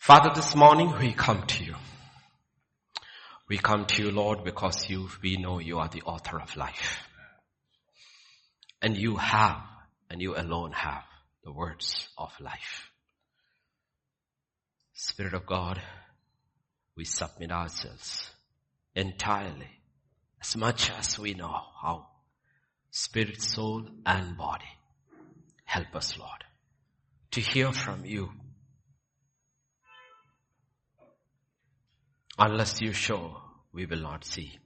Father, this morning we come to you. We come to you, Lord, because we know you are the author of life. And you have, and you alone have, the words of life. Spirit of God, we submit ourselves entirely, as much as we know how. Spirit, soul, and body. Help us, Lord, to hear from you. Unless you show, we will not see.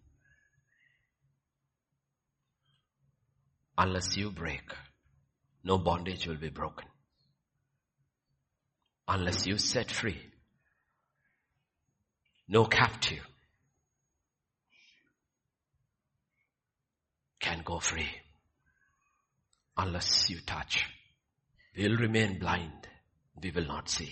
Unless you break, no bondage will be broken. Unless you set free, no captive can go free. Unless you touch, we will remain blind. We will not see.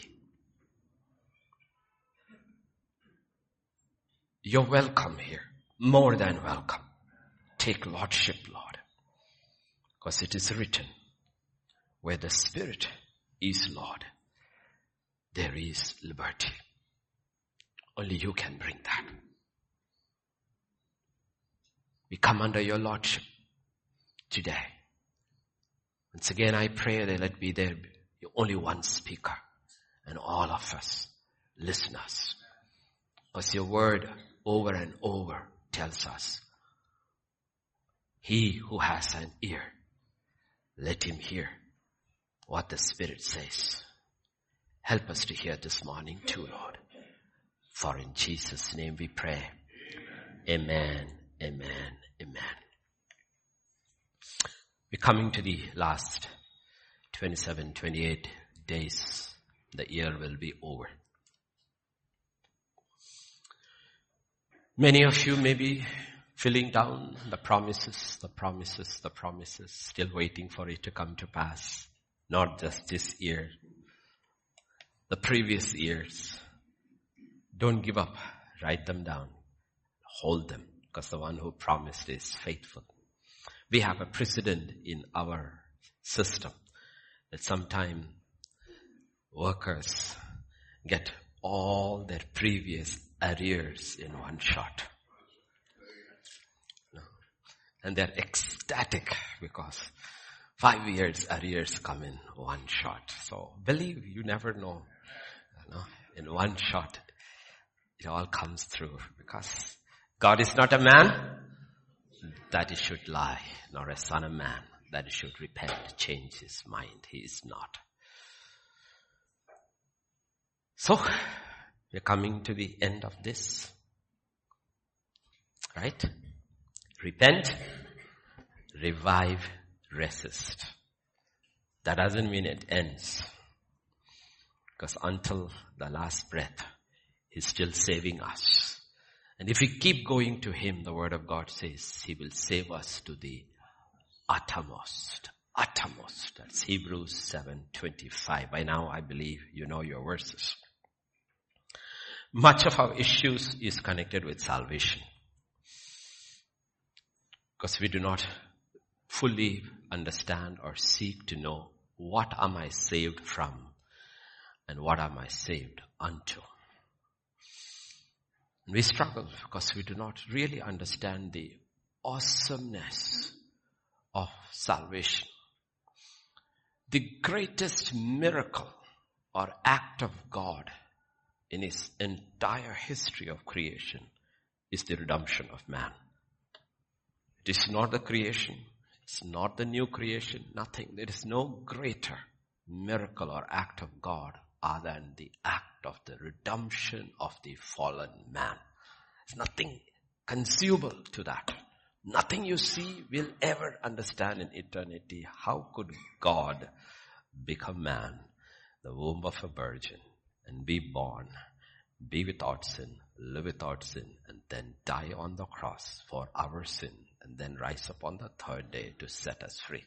You're welcome here. More than welcome. Take lordship, Lord. Because it is written, where the Spirit is Lord, there is liberty. Only you can bring that. We come under your lordship today. Once again, I pray that let be there only one speaker and all of us listeners. Because your word over and over tells us, he who has an ear, let him hear what the Spirit says. Help us to hear this morning too, Lord. For in Jesus' name we pray. Amen, amen, amen. We're coming to the last 27, 28 days. The year will be over. Many of you may be filling down the promises, still waiting for it to come to pass. Not just this year, the previous years. Don't give up. Write them down. Hold them, because the one who promised is faithful. We have a precedent in our system that sometimes workers get all their previous arrears in one shot. And they're ecstatic because 5 years arrears come in one shot. So believe, you never know. In one shot, it all comes through. Because God is not a man that he should lie, nor a son of man that he should repent, change his mind. He is not. So, we're coming to the end of this. Right? Repent, revive, resist. That doesn't mean it ends. Because until the last breath, he's still saving us. And if we keep going to him, the word of God says, he will save us to the uttermost. Uttermost. That's Hebrews 7:25. By now, I believe you know your verses. Much of our issues is connected with salvation. Because we do not fully understand or seek to know what am I saved from and what am I saved unto. And we struggle because we do not really understand the awesomeness of salvation. The greatest miracle or act of God in his entire history of creation is the redemption of man. It is not the creation. It's not the new creation. Nothing. There is no greater miracle or act of God other than the act of the redemption of the fallen man. There's nothing consumable to that. Nothing you see will ever understand in eternity. How could God become man, the womb of a virgin, and be born, be without sin, live without sin, and then die on the cross for our sin, and then rise up on the third day to set us free?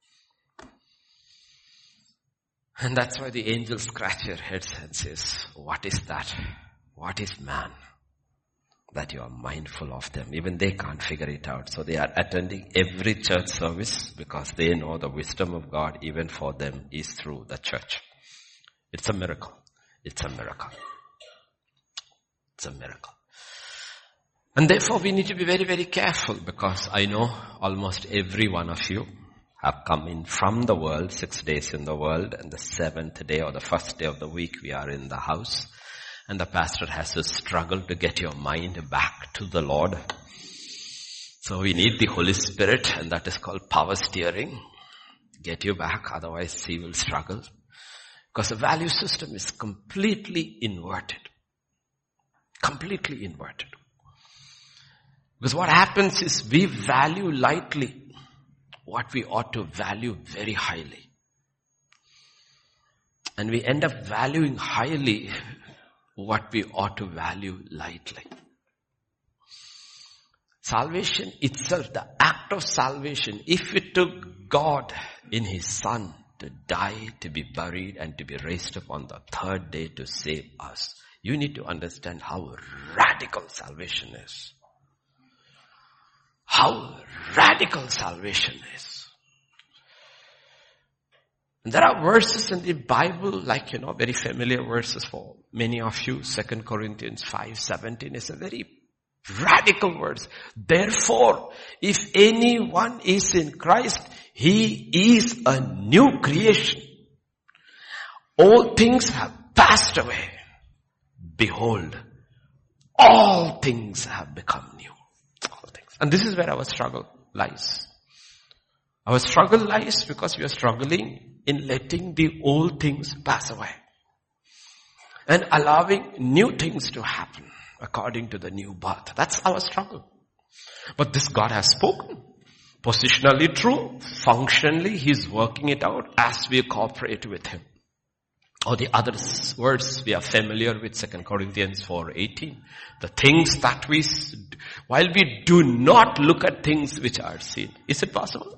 And that's why the angels scratch their heads and says, what is that? What is man? That you are mindful of them. Even they can't figure it out. So they are attending every church service because they know the wisdom of God even for them is through the church. It's a miracle. It's a miracle. It's a miracle. And therefore we need to be very, very careful, because I know almost every one of you have come in from the world, 6 days in the world, and the 7th day or the first day of the week we are in the house. And the pastor has to struggle to get your mind back to the Lord. So we need the Holy Spirit, and that is called power steering. Get you back, otherwise he will struggle. Because the value system is completely inverted. Completely inverted. Because what happens is we value lightly what we ought to value very highly. And we end up valuing highly what we ought to value lightly. Salvation itself, the act of salvation, if it took God in His Son to die, to be buried, and to be raised up on the 3rd day to save us, you need to understand how radical salvation is. How radical salvation is. And there are verses in the Bible, like, very familiar verses for many of you. 2 Corinthians 5:17 is a very radical verse. Therefore, if anyone is in Christ, he is a new creation. All things have passed away. Behold, all things have become new. All things. And this is where our struggle lies. Our struggle lies because we are struggling in letting the old things pass away and allowing new things to happen according to the new birth. That's our struggle. But this God has spoken. Positionally true, functionally He's working it out as we cooperate with Him. Or the other words we are familiar with, 2 Corinthians 4:18. The things that while we do not look at things which are seen. Is it possible?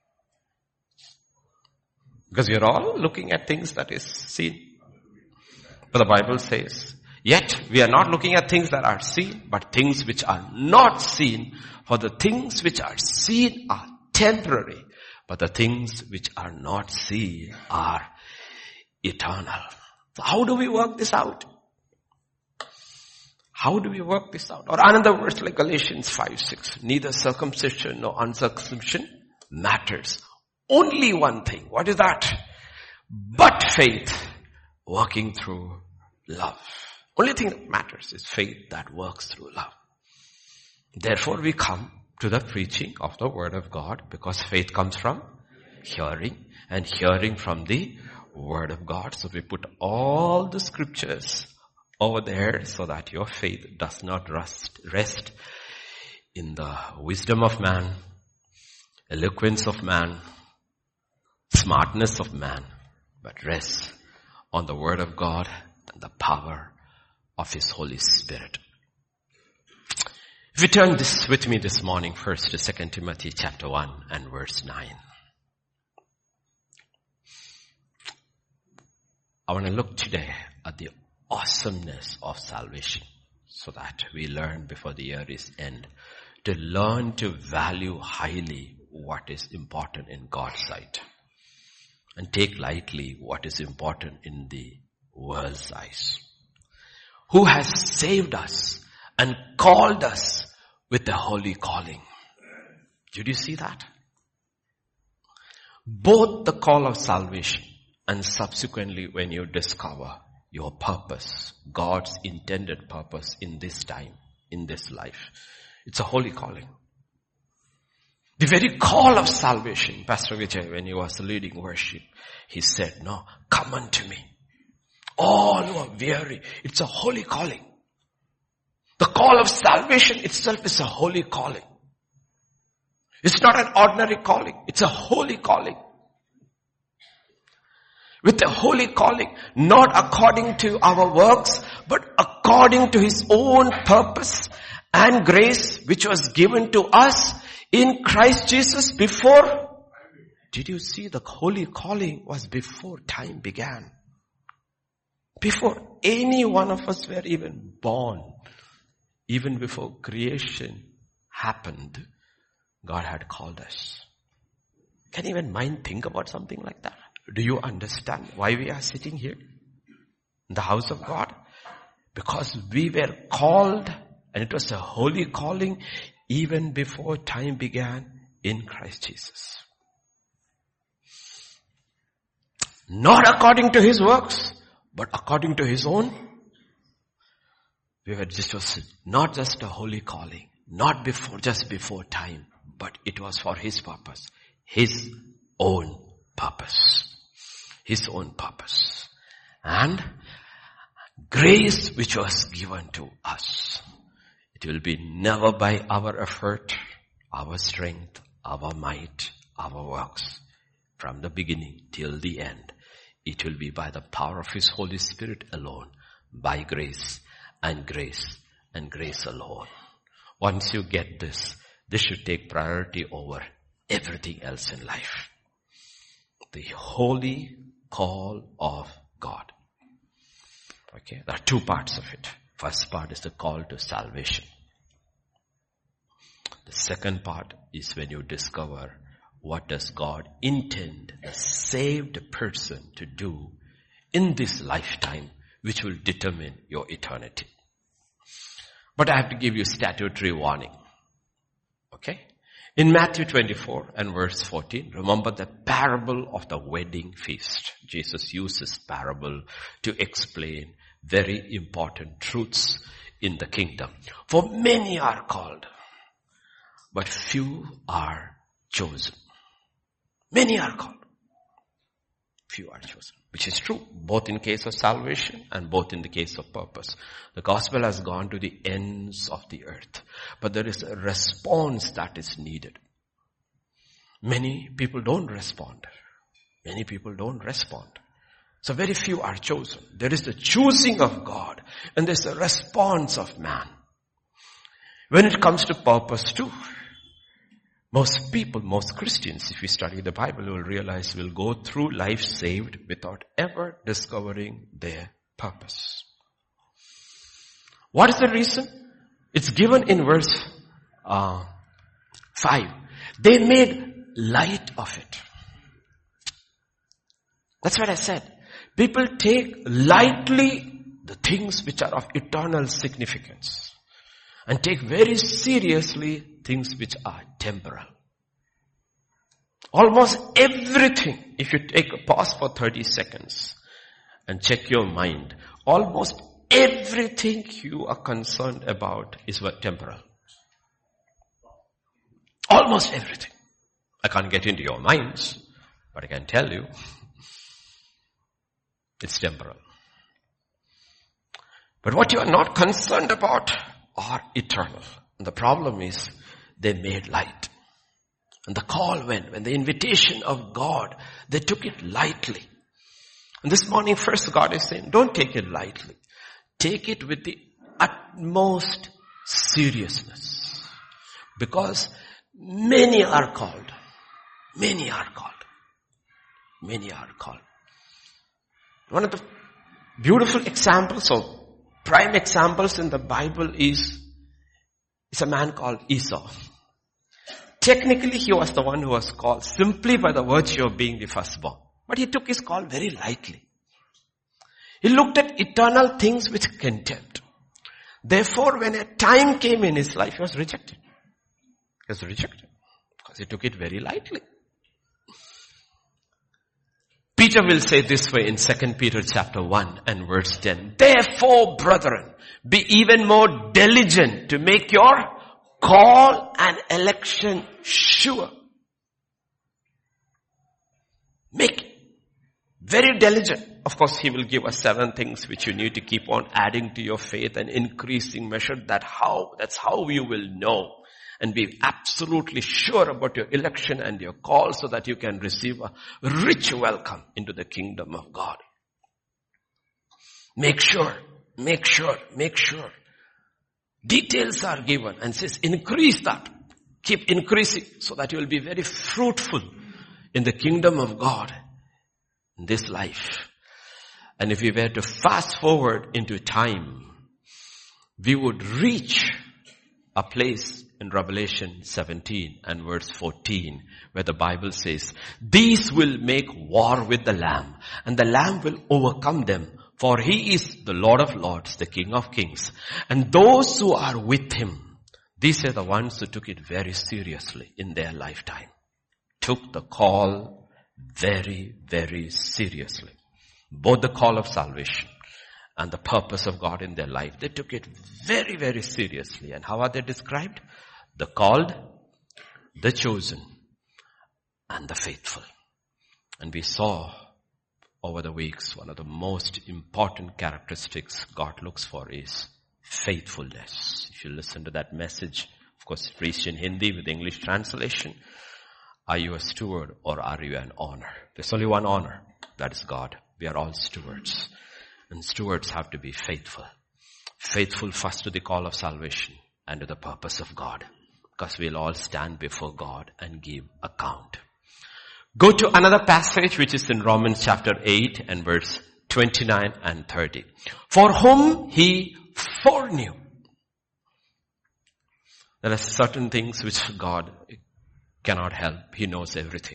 Because we are all looking at things that is seen. But the Bible says, yet we are not looking at things that are seen, but things which are not seen. For the things which are seen are temporary, but the things which are not seen are eternal. So how do we work this out? How do we work this out? Or another verse like Galatians 5:6. Neither circumcision nor uncircumcision matters. Only one thing. What is that? But faith working through love. Only thing that matters is faith that works through love. Therefore we come to the preaching of the Word of God, because faith comes from hearing, and hearing from the Word of God. So we put all the scriptures over there so that your faith does not rest in the wisdom of man, eloquence of man, smartness of man, but rests on the Word of God and the power of His Holy Spirit. If you turn this with me this morning first to 2 Timothy chapter 1 and verse 9. I want to look today at the awesomeness of salvation, so that we learn before the year is end to learn to value highly what is important in God's sight and take lightly what is important in the world's eyes. Who has saved us and called us with a holy calling. Did you see that? Both the call of salvation and subsequently when you discover your purpose, God's intended purpose in this time, in this life. It's a holy calling. The very call of salvation, Pastor Vijay, when he was leading worship, he said, no, come unto me. All who are weary. It's a holy calling. The call of salvation itself is a holy calling. It's not an ordinary calling. It's a holy calling. With a holy calling, not according to our works, but according to His own purpose and grace, which was given to us in Christ Jesus before. Did you see the holy calling was before time began? Before any one of us were even born, even before creation happened, God had called us. Can you even mind think about something like that? Do you understand why we are sitting here? in the house of God? Because we were called, and it was a holy calling even before time began in Christ Jesus. Not according to his works, but according to his own. This was not just a holy calling, not just before time, but it was for his purpose, his own purpose, his own purpose. And grace which was given to us. It will be never by our effort, our strength, our might, our works. From the beginning till the end, it will be by the power of his Holy Spirit alone, by grace and grace and grace alone. Once you get this should take priority over everything else in life. The holy call of God. Okay, there are two parts of it. First part is the call to salvation. The second part is when you discover what does God intend a saved person to do in this lifetime, which will determine your eternity. But I have to give you statutory warning. Okay? In Matthew 24 and verse 14, remember the parable of the wedding feast. Jesus uses parable to explain very important truths in the kingdom. For many are called, but few are chosen. Many are called, few are chosen. Which is true, both in case of salvation and both in the case of purpose. The gospel has gone to the ends of the earth. But there is a response that is needed. Many people don't respond. Many people don't respond. So very few are chosen. There is the choosing of God and there's a response of man. When it comes to purpose too, most people, most Christians, if we study the Bible, will realize will go through life saved without ever discovering their purpose. What is the reason? It's given in verse 5. They made light of it. That's what I said. People take lightly the things which are of eternal significance and take very seriously things which are temporal. Almost everything, if you take a pause for 30 seconds and check your mind, almost everything you are concerned about is what temporal. Almost everything. I can't get into your minds, but I can tell you, it's temporal. But what you are not concerned about are eternal. And the problem is, they made light. And the call when the invitation of God, they took it lightly. And this morning first God is saying, don't take it lightly. Take it with the utmost seriousness. Because many are called. Many are called. Many are called. One of the beautiful examples or prime examples in the Bible is a man called Esau. Technically, he was the one who was called simply by the virtue of being the firstborn. But he took his call very lightly. He looked at eternal things with contempt. Therefore, when a time came in his life, he was rejected. He was rejected because he took it very lightly. Peter will say this way in 2 Peter chapter 1 and verse 10. Therefore, brethren, be even more diligent to make your call and election sure. Make it very diligent. Of course, he will give us 7 things which you need to keep on adding to your faith and increasing measure. That's how you will know and be absolutely sure about your election and your call so that you can receive a rich welcome into the kingdom of God. Make sure. Details are given and says increase that. Keep increasing so that you will be very fruitful in the kingdom of God in this life. And if we were to fast forward into time, we would reach a place in Revelation 17 and verse 14 where the Bible says, these will make war with the Lamb and the Lamb will overcome them, For he is the Lord of lords, the King of kings. And those who are with him, these are the ones who took it very seriously in their lifetime. Took the call very, very seriously. Both the call of salvation and the purpose of God in their life. They took it very, very seriously. And how are they described? The called, the chosen, and the faithful. And we saw over the weeks, one of the most important characteristics God looks for is faithfulness. If you listen to that message, of course preached in Hindi with English translation, are you a steward or are you an owner? There's only one owner, that is God. We are all stewards. And stewards have to be faithful. Faithful first to the call of salvation and to the purpose of God. Because we'll all stand before God and give account. Go to another passage which is in Romans chapter 8 and verse 29 and 30. For whom he foreknew. There are certain things which God cannot help. He knows everything.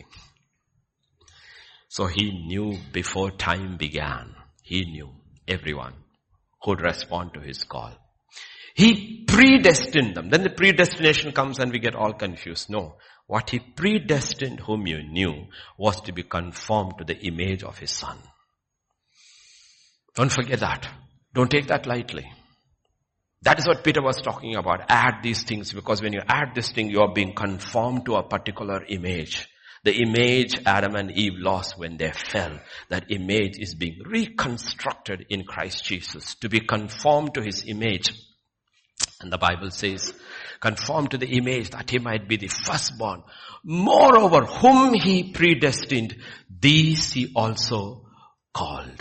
So he knew before time began. He knew everyone who would respond to his call. He predestined them. Then the predestination comes and we get all confused. No. What he predestined whom you knew was to be conformed to the image of his son. Don't forget that. Don't take that lightly. That is what Peter was talking about. Add these things, because when you add this thing, you are being conformed to a particular image. The image Adam and Eve lost when they fell, that image is being reconstructed in Christ Jesus to be conformed to his image. And the Bible says, conformed to the image that he might be the firstborn. Moreover, whom he predestined, these he also called.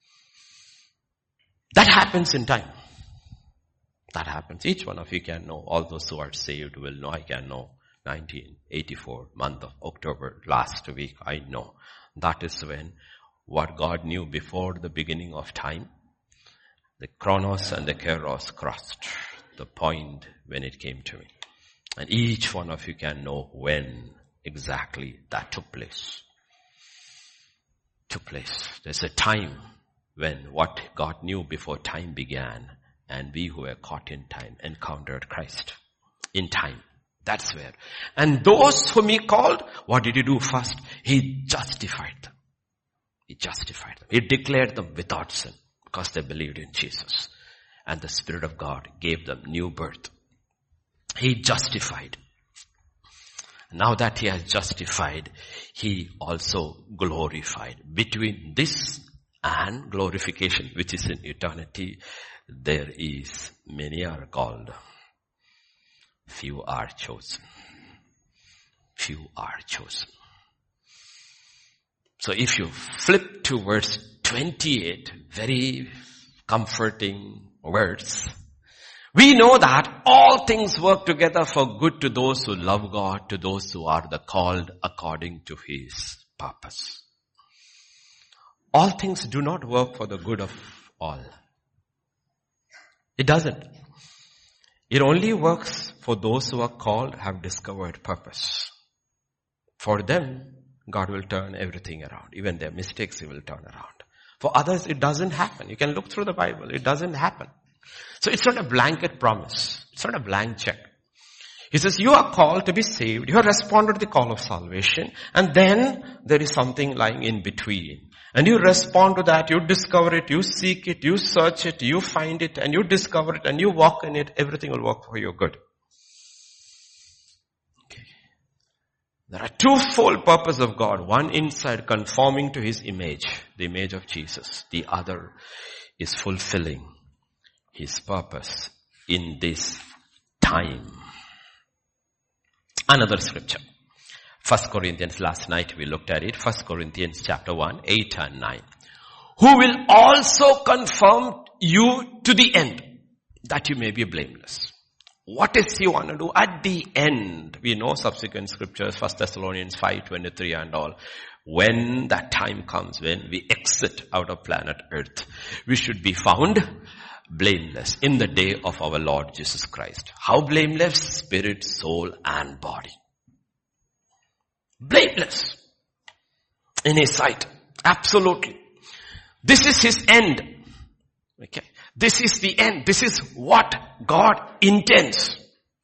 That happens in time. That happens. Each one of you can know. All those who are saved will know. I can know. 1984, month of October, last week, I know. That is when what God knew before the beginning of time, the chronos and the kairos crossed the point when it came to me. And each one of you can know when exactly that took place. There's a time when what God knew before time began, and we who were caught in time encountered Christ in time. That's where. And those whom he called, what did he do first? He justified them. He declared them without sin because they believed in Jesus. And the Spirit of God gave them new birth. He justified. Now that he has justified, he also glorified. Between this and glorification, which is in eternity, there is many are called. Few are chosen. So if you flip to verse 28, very comforting words. We know that all things work together for good to those who love God, to those who are the called according to his purpose. All things do not work for the good of all. It doesn't. It only works for those who are called, have discovered purpose. For them, God will turn everything around. Even their mistakes, he will turn around. For others, it doesn't happen. You can look through the Bible. It doesn't happen. So it's not a blanket promise. It's not a blank check. He says, you are called to be saved. You have responded to the call of salvation. And then there is something lying in between. And you respond to that, you discover it, you seek it, you search it, you find it, and you discover it, and you walk in it. Everything will work for your good. Okay. There are twofold purpose of God. One inside, conforming to his image, the image of Jesus. The other is fulfilling his purpose in this time. Another scripture. 1 Corinthians, last night we looked at it. 1 Corinthians chapter 1, 8 and 9. Who will also confirm you to the end, that you may be blameless. What is he want to do at the end? We know subsequent scriptures, 1 Thessalonians 5:23 and all. When that time comes, when we exit out of planet Earth, we should be found blameless in the day of our Lord Jesus Christ. How blameless? Spirit, soul, and body. Blameless in his sight. Absolutely. This is his end. Okay. This is the end. This is what God intends.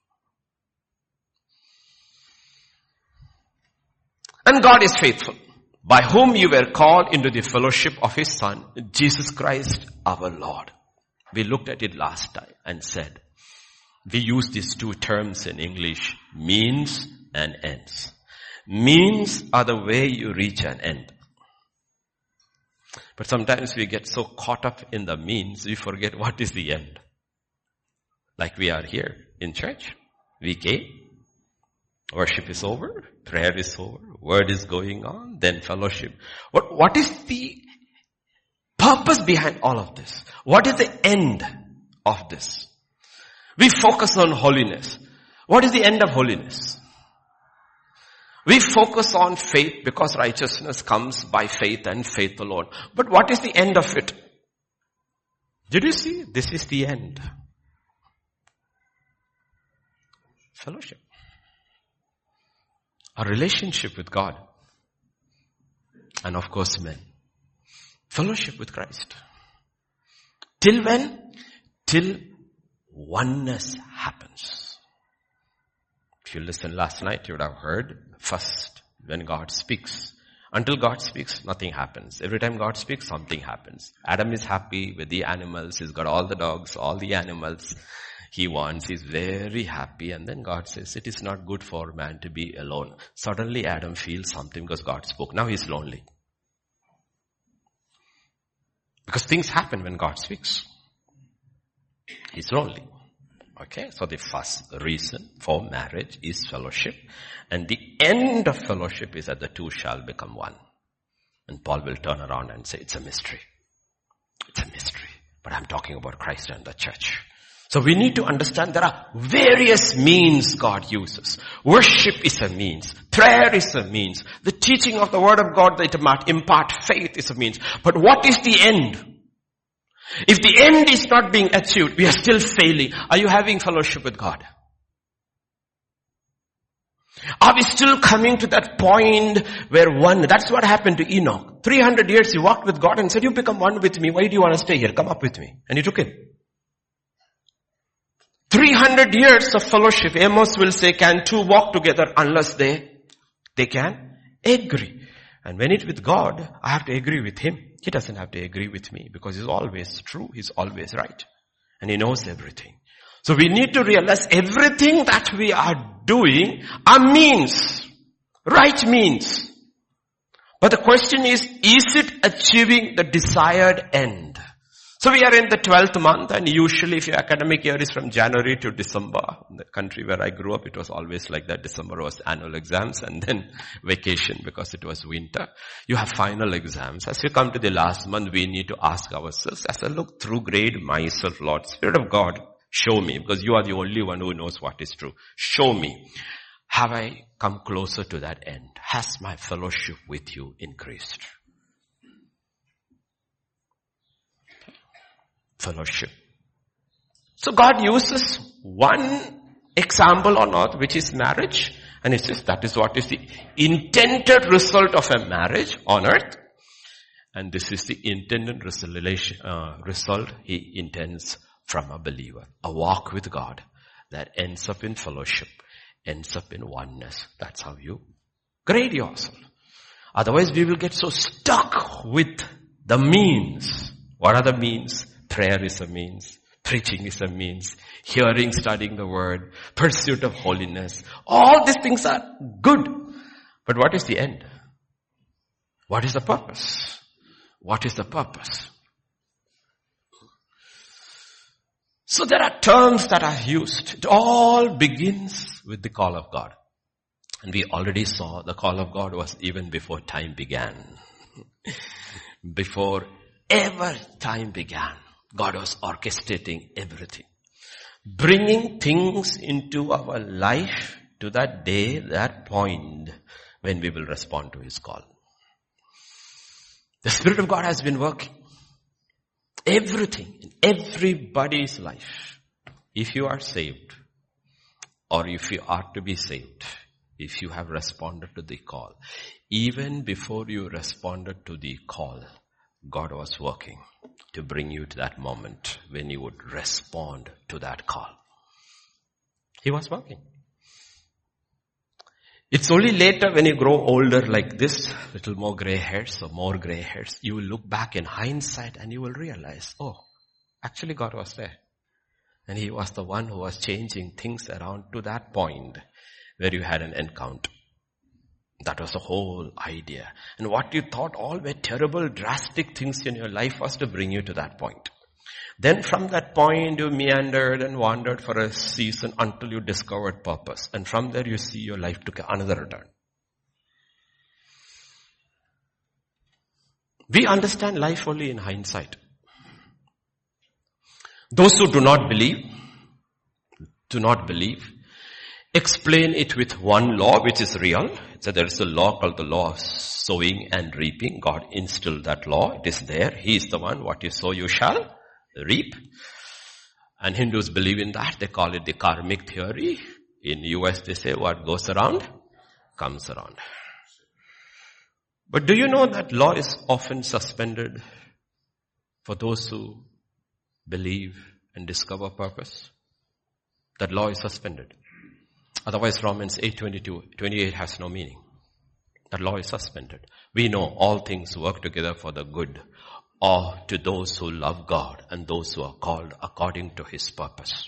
And God is faithful, by whom you were called into the fellowship of His Son, Jesus Christ our Lord. We looked at it last time and said, we use these two terms in English, means and ends. Means are the way you reach an end. But sometimes we get so caught up in the means, we forget what is the end. Like we are here in church. We came. Worship is over. Prayer is over. Word is going on. Then fellowship. What is the purpose behind all of this? What is the end of this? We focus on holiness. What is the end of holiness? We focus on faith because righteousness comes by faith and faith alone. But what is the end of it? Did you see? This is the end. Fellowship. A relationship with God. And of course men. Fellowship with Christ. Till when? Till oneness happens. If you listened last night, you would have heard first when God speaks. Until God speaks, nothing happens. Every time God speaks, something happens. Adam is happy with the animals. He's got all the dogs, all the animals he wants. He's very happy. And then God says, it is not good for man to be alone. Suddenly Adam feels something because God spoke. Now he's lonely. Because things happen when God speaks. He's lonely. Okay, so the first reason for marriage is fellowship. And the end of fellowship is that the two shall become one. And Paul will turn around and say, it's a mystery. It's a mystery. But I'm talking about Christ and the church. So we need to understand there are various means God uses. Worship is a means. Prayer is a means. The teaching of the word of God that might impart faith is a means. But what is the end? If the end is not being achieved, we are still failing. Are you having fellowship with God? Are we still coming to that point where one, that's what happened to Enoch. 300 years he walked with God and said, you become one with me. Why do you want to stay here? Come up with me. And he took him. 300 years of fellowship. Amos will say, can two walk together unless they can agree? And when it's with God, I have to agree with Him. He doesn't have to agree with me because He's always true. He's always right. And He knows everything. So we need to realize everything that we are doing are means. Right means. But the question is it achieving the desired end? So we are in the 12th month, and usually if your academic year is from January to December, in the country where I grew up, it was always like that. December was annual exams and then vacation because it was winter. You have final exams. As we come to the last month, we need to ask ourselves, as I look through grade myself, Lord, Spirit of God, show me, because you are the only one who knows what is true. Show me. Have I come closer to that end? Has my fellowship with you increased? Fellowship. So God uses one example on earth, which is marriage, and He says that is what is the intended result of a marriage on earth, and this is the intended result He intends from a believer. A walk with God that ends up in fellowship, ends up in oneness. That's how you grade yourself. Otherwise we will get so stuck with the means. What are the means? Prayer is a means. Preaching is a means. Hearing, studying the word. Pursuit of holiness. All these things are good. But what is the end? What is the purpose? What is the purpose? So there are terms that are used. It all begins with the call of God. And we already saw the call of God was even before time began. Before ever time began. God was orchestrating everything. Bringing things into our life to that day, that point when we will respond to His call. The Spirit of God has been working. Everything, in everybody's life. If you are saved, or if you are to be saved, if you have responded to the call, even before you responded to the call, God was working to bring you to that moment when you would respond to that call. He was working. It's only later when you grow older like this, little more gray hairs or more gray hairs, you will look back in hindsight and you will realize, oh, actually God was there. And He was the one who was changing things around to that point where you had an encounter. That was the whole idea. And what you thought all were terrible, drastic things in your life was to bring you to that point. Then from that point you meandered and wandered for a season until you discovered purpose. And from there you see your life took another turn. We understand life only in hindsight. Those who do not believe, explain it with one law which is real. So there is a law called the law of sowing and reaping. God instilled that law. It is there. He is the one. What you sow, you shall reap. And Hindus believe in that. They call it the karmic theory. In US they say what goes around, comes around. But do you know that law is often suspended for those who believe and discover purpose? That law is suspended. Otherwise Romans 8:28 has no meaning. That law is suspended. We know all things work together for the good, or to those who love God and those who are called according to His purpose.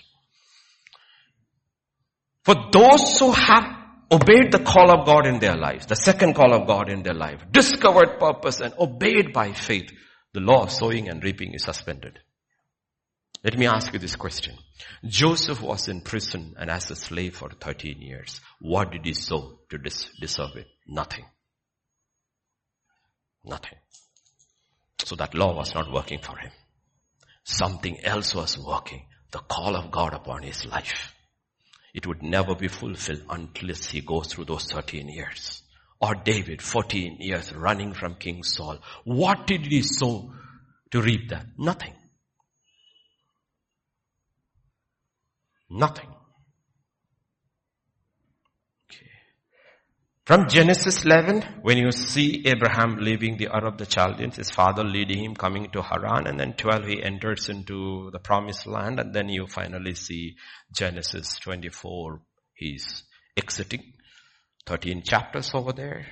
For those who have obeyed the call of God in their lives, the second call of God in their life, discovered purpose and obeyed by faith, the law of sowing and reaping is suspended. Let me ask you this question. Joseph was in prison and as a slave for 13 years. What did he sow to deserve it? Nothing. Nothing. So that law was not working for him. Something else was working. The call of God upon his life. It would never be fulfilled unless he goes through those 13 years. Or David, 14 years running from King Saul. What did he sow to reap that? Nothing. Nothing. Okay. From Genesis 11, when you see Abraham leaving the Ur of the Chaldeans, his father leading him, coming to Haran, and then 12 he enters into the promised land, and then you finally see Genesis 24, he's exiting. 13 chapters over there.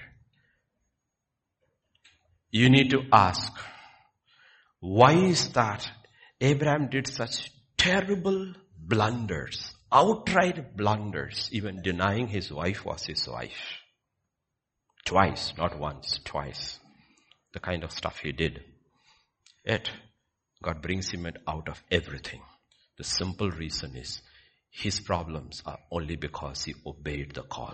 You need to ask, why is that Abraham did such terrible blunders, outright blunders, even denying his wife was his wife. Twice, not once, twice. The kind of stuff he did. Yet, God brings him out of everything. The simple reason is, his problems are only because he obeyed the call.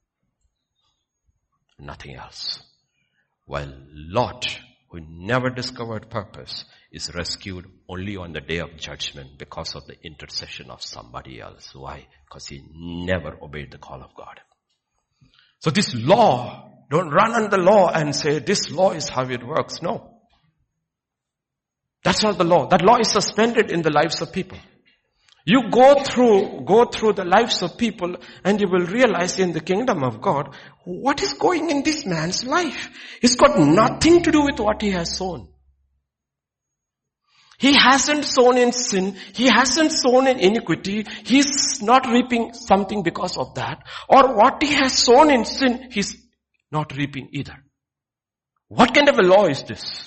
Nothing else. While Lot, who never discovered purpose, is rescued only on the day of judgment because of the intercession of somebody else. Why? Because he never obeyed the call of God. So this law, don't run on the law and say this law is how it works. No. That's not the law. That law is suspended in the lives of people. You go through the lives of people and you will realize in the kingdom of God, what is going in this man's life? It's got nothing to do with what he has sown. He hasn't sown in sin. He hasn't sown in iniquity. He's not reaping something because of that. Or what he has sown in sin, he's not reaping either. What kind of a law is this?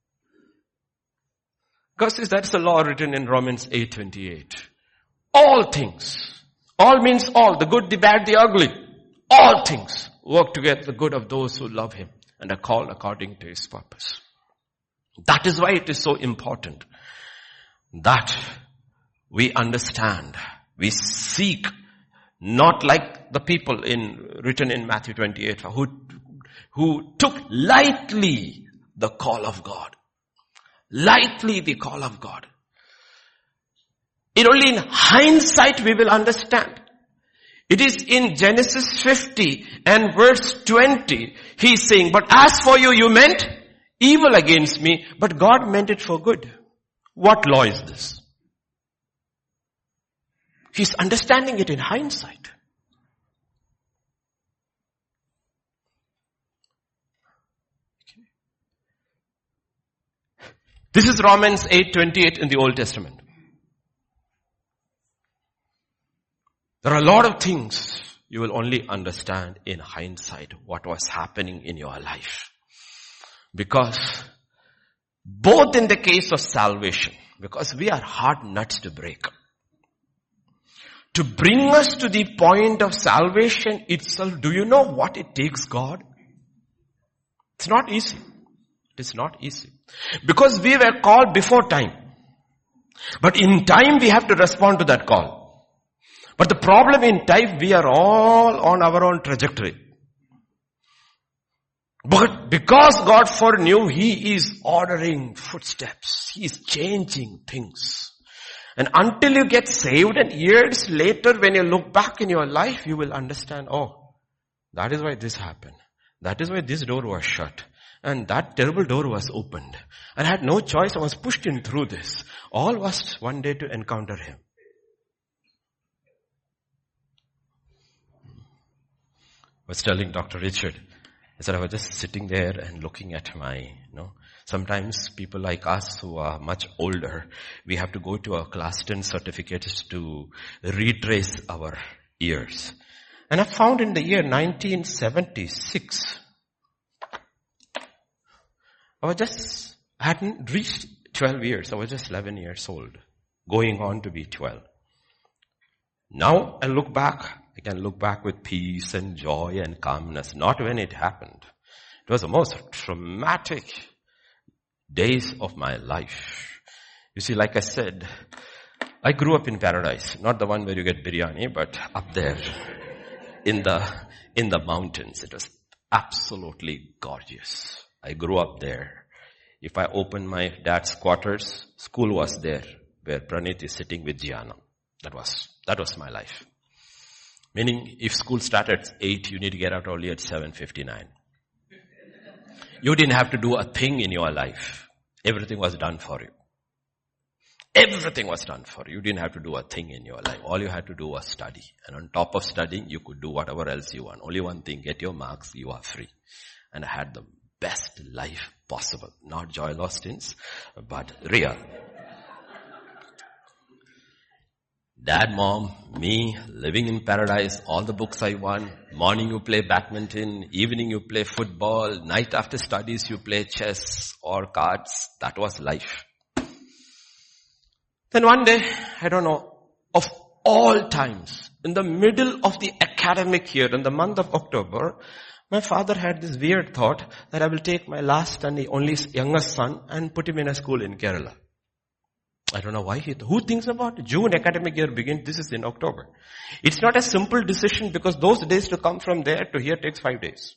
God says that's the law written in Romans 8:28. All things. All means all. The good, the bad, the ugly. All things work together the good of those who love Him and are called according to His purpose. That is why it is so important that we understand, we seek, not like the people written in Matthew 28 who took lightly the call of God. Lightly the call of God. It only in hindsight we will understand. It is in Genesis 50 and verse 20. He's saying, but as for you, you meant evil against me, but God meant it for good. What law is this? He's understanding it in hindsight. This is Romans 8:28 in the Old Testament. There are a lot of things you will only understand in hindsight what was happening in your life. Because both in the case of salvation, because we are hard nuts to break. To bring us to the point of salvation itself, do you know what it takes, God? It's not easy. It's not easy. Because we were called before time. But in time we have to respond to that call. But the problem in time, we are all on our own trajectory. But because God foreknew, He is ordering footsteps. He is changing things. And until you get saved and years later when you look back in your life, you will understand, oh, that is why this happened. That is why this door was shut. And that terrible door was opened. And I had no choice. I was pushed in through this. All was one day to encounter Him. I was telling Dr. Richard, I said I was just sitting there and looking at my, sometimes people like us who are much older, we have to go to our class 10 certificates to retrace our years. And I found in the year 1976, I hadn't reached 12 years. I was just 11 years old, going on to be 12. Now I look back, I can look back with peace and joy and calmness, not when it happened. It was the most traumatic days of my life. You see, like I said, I grew up in paradise, not the one where you get biryani, but up there in the mountains. It was absolutely gorgeous. I grew up there. If I opened my dad's quarters, school was there, where Pranit is sitting with Gianna. That was my life. Meaning, if school started at 8, you need to get out only at 7:59. You didn't have to do a thing in your life. Everything was done for you. Everything was done for you. You didn't have to do a thing in your life. All you had to do was study. And on top of studying, you could do whatever else you want. Only one thing, get your marks, you are free. And I had the best life possible. Not Joel Austin's, but real. Dad, mom, me, living in paradise, all the books I won. Morning you play badminton, evening you play football, night after studies you play chess or cards. That was life. Then one day, I don't know, of all times, in the middle of the academic year, in the month of October, my father had this weird thought that I will take my last and the only youngest son and put him in a school in Kerala. I don't know why who thinks about it? June academic year begins, this is in October. It's not a simple decision because those days to come from there to here takes 5 days.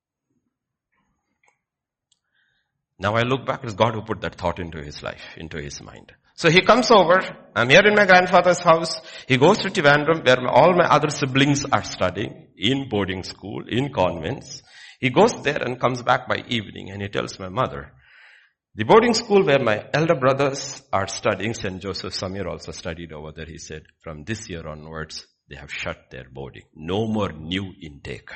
Now I look back, it's God who put that thought into his life, into his mind. So he comes over, I'm here in my grandfather's house. He goes to Trivandrum where all my other siblings are studying in boarding school, in convents. He goes there and comes back by evening and he tells my mother, the boarding school where my elder brothers are studying, St. Joseph Samir also studied over there, he said, from this year onwards, they have shut their boarding. No more new intake.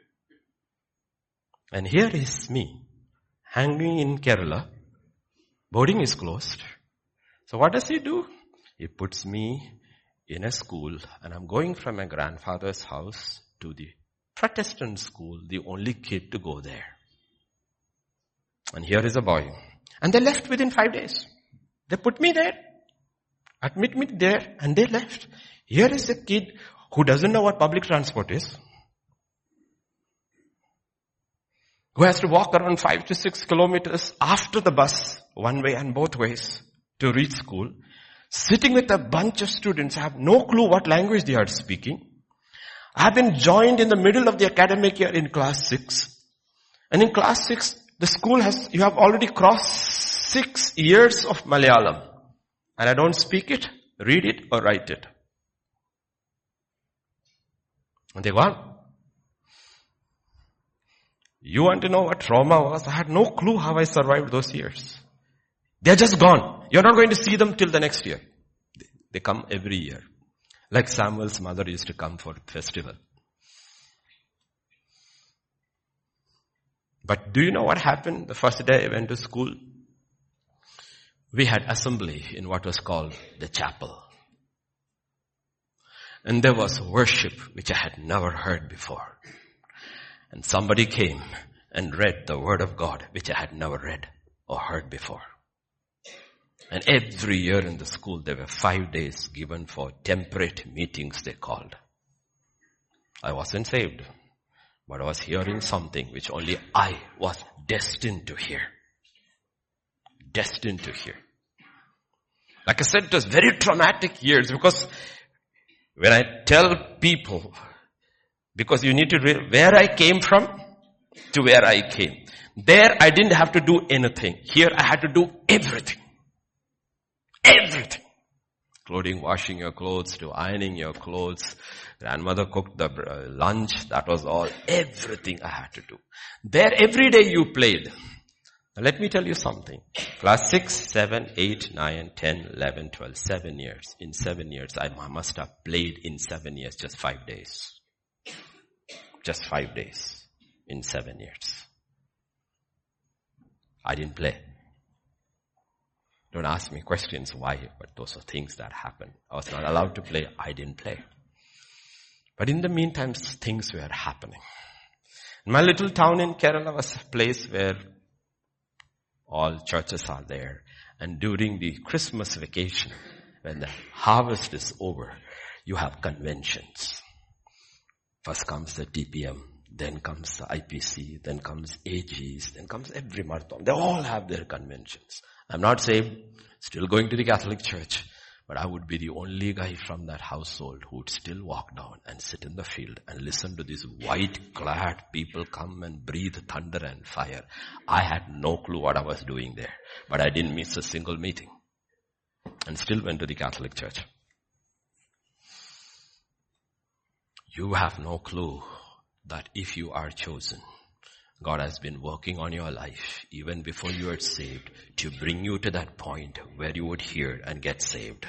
And here is me, hanging in Kerala. Boarding is closed. So what does he do? He puts me in a school and I'm going from my grandfather's house to the Protestant school, the only kid to go there. And here is a boy. And they left within 5 days. They put me there, admit me there, and they left. Here is a kid who doesn't know what public transport is, who has to walk around 5 to 6 kilometers after the bus, one way and both ways, to reach school, sitting with a bunch of students. I have no clue what language they are speaking. I have been joined in the middle of the academic year in class 6. And in class 6, the school you have already crossed 6 years of Malayalam. And I don't speak it, read it or write it. And they go on. You want to know what trauma was? I had no clue how I survived those years. They're just gone. You're not going to see them till the next year. They come every year. Like Samuel's mother used to come for festival. But do you know what happened the first day I went to school? we had assembly in what was called the chapel. And there was worship which I had never heard before. And somebody came and read the word of God which I had never read or heard before. And every year in the school there were 5 days given for temperate meetings, they called. I wasn't saved, but I was hearing something which only I was destined to hear. Destined to hear. Like I said, it was very traumatic years, because when I tell people, because you need to where I came from to where I came. There I didn't have to do anything. Here I had to do everything. Everything. Including washing your clothes, to ironing your clothes. Grandmother cooked the lunch. That was all. Everything I had to do. There every day you played. Now let me tell you something. Class 6, 7, 8, 9, 10, 11, 12, 7 years. In 7 years, I must have played in 7 years, just 5 days. Just 5 days in 7 years. I didn't play. Don't ask me questions why, but those are things that happen. I was not allowed to play. I didn't play. But in the meantime, things were happening. My little town in Kerala was a place where all churches are there. And during the Christmas vacation, when the harvest is over, you have conventions. First comes the TPM, then comes the IPC, then comes AGs, then comes every marathon. They all have their conventions. I'm not saved, still going to the Catholic Church, but I would be the only guy from that household who would still walk down and sit in the field and listen to these white-clad people come and breathe thunder and fire. I had no clue what I was doing there, but I didn't miss a single meeting and still went to the Catholic Church. You have no clue that if you are chosen, God has been working on your life even before you are saved to bring you to that point where you would hear and get saved.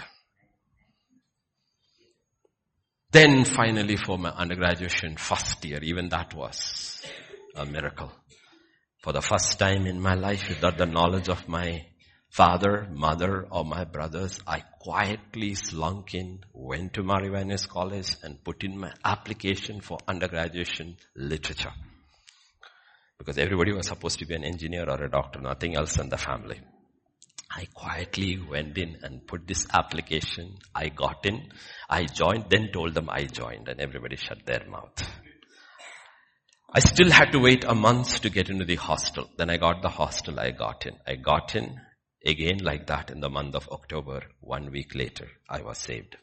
Then finally for my undergraduation first year, even that was a miracle. For the first time in my life, without the knowledge of my father, mother, or my brothers, I quietly slunk in, went to Marivanes College and put in my application for undergraduation literature. Because everybody was supposed to be an engineer or a doctor, nothing else in the family. I quietly went in and put this application. I got in. I joined, then told them I joined, and everybody shut their mouth. I still had to wait a month to get into the hostel. Then I got the hostel, I got in. I got in again like that in the month of October. 1 week later, I was saved.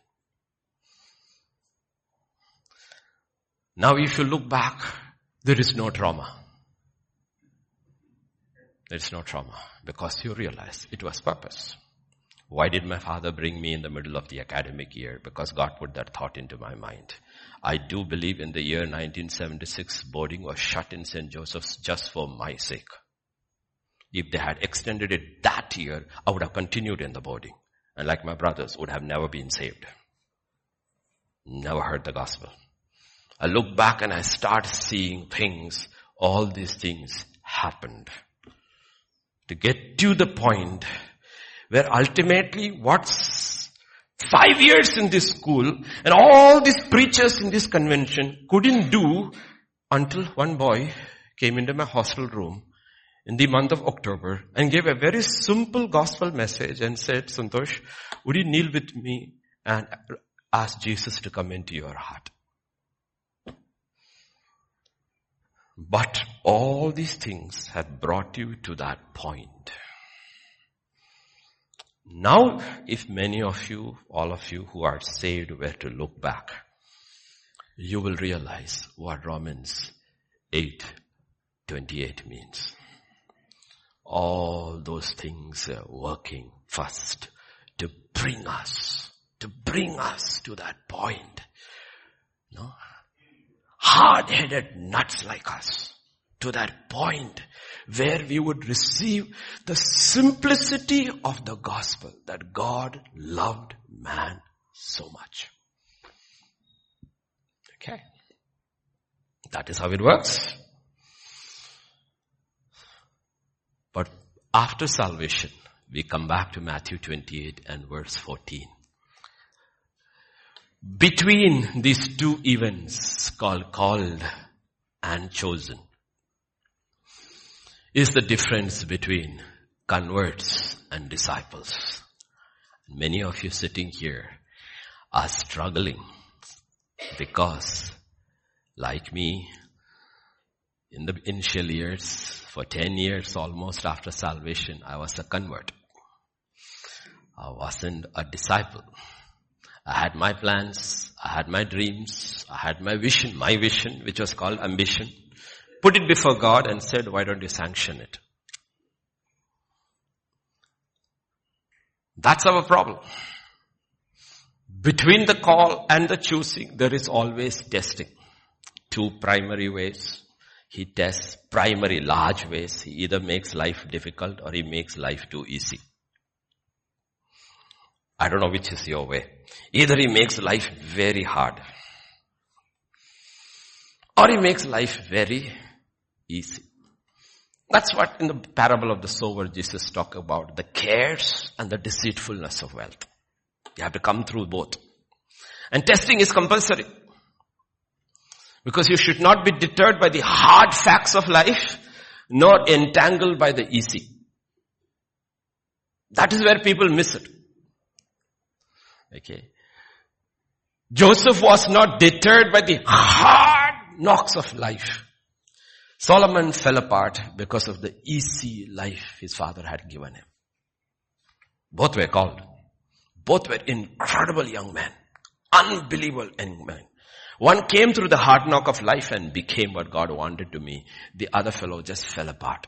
Now if you look back, there is no trauma. There is no trauma because you realize it was purpose. Why did my father bring me in the middle of the academic year? Because God put that thought into my mind. I do believe in the year 1976, boarding was shut in St. Joseph's just for my sake. If they had extended it that year, I would have continued in the boarding. And like my brothers, would have never been saved. Never heard the gospel. I look back and I start seeing things. All these things happened. To get to the point where ultimately what's 5 years in this school and all these preachers in this convention couldn't do until one boy came into my hostel room in the month of October and gave a very simple gospel message and said, Santosh, would you kneel with me and ask Jesus to come into your heart? But all these things had brought you to that point. Now, if many of you, all of you who are saved were to look back, you will realize what Romans 8:28 means. All those things are working first to bring us to that point. No? Hard-headed nuts like us to that point where we would receive the simplicity of the gospel that God loved man so much. Okay. That is how it works. But after salvation, we come back to Matthew 28 and verse 14. Between these two events called and chosen is the difference between converts and disciples. Many of you sitting here are struggling because, like me, in the initial years, for 10 years almost after salvation, I was a convert. I wasn't a disciple. I had my plans, I had my dreams, I had my vision, which was called ambition. Put it before God and said, why don't you sanction it? That's our problem. Between the call and the choosing, there is always testing. Two primary ways. He tests primary large ways. He either makes life difficult or he makes life too easy. I don't know which is your way. Either he makes life very hard or he makes life very easy. That's what in the parable of the sower Jesus talked about, the cares and the deceitfulness of wealth. You have to come through both. And testing is compulsory. Because you should not be deterred by the hard facts of life, nor entangled by the easy. That is where people miss it. Okay. Joseph was not deterred by the hard knocks of life. Solomon fell apart because of the easy life his father had given him. Both were called. Both were incredible young men. Unbelievable young men. One came through the hard knock of life and became what God wanted to be. The other fellow just fell apart.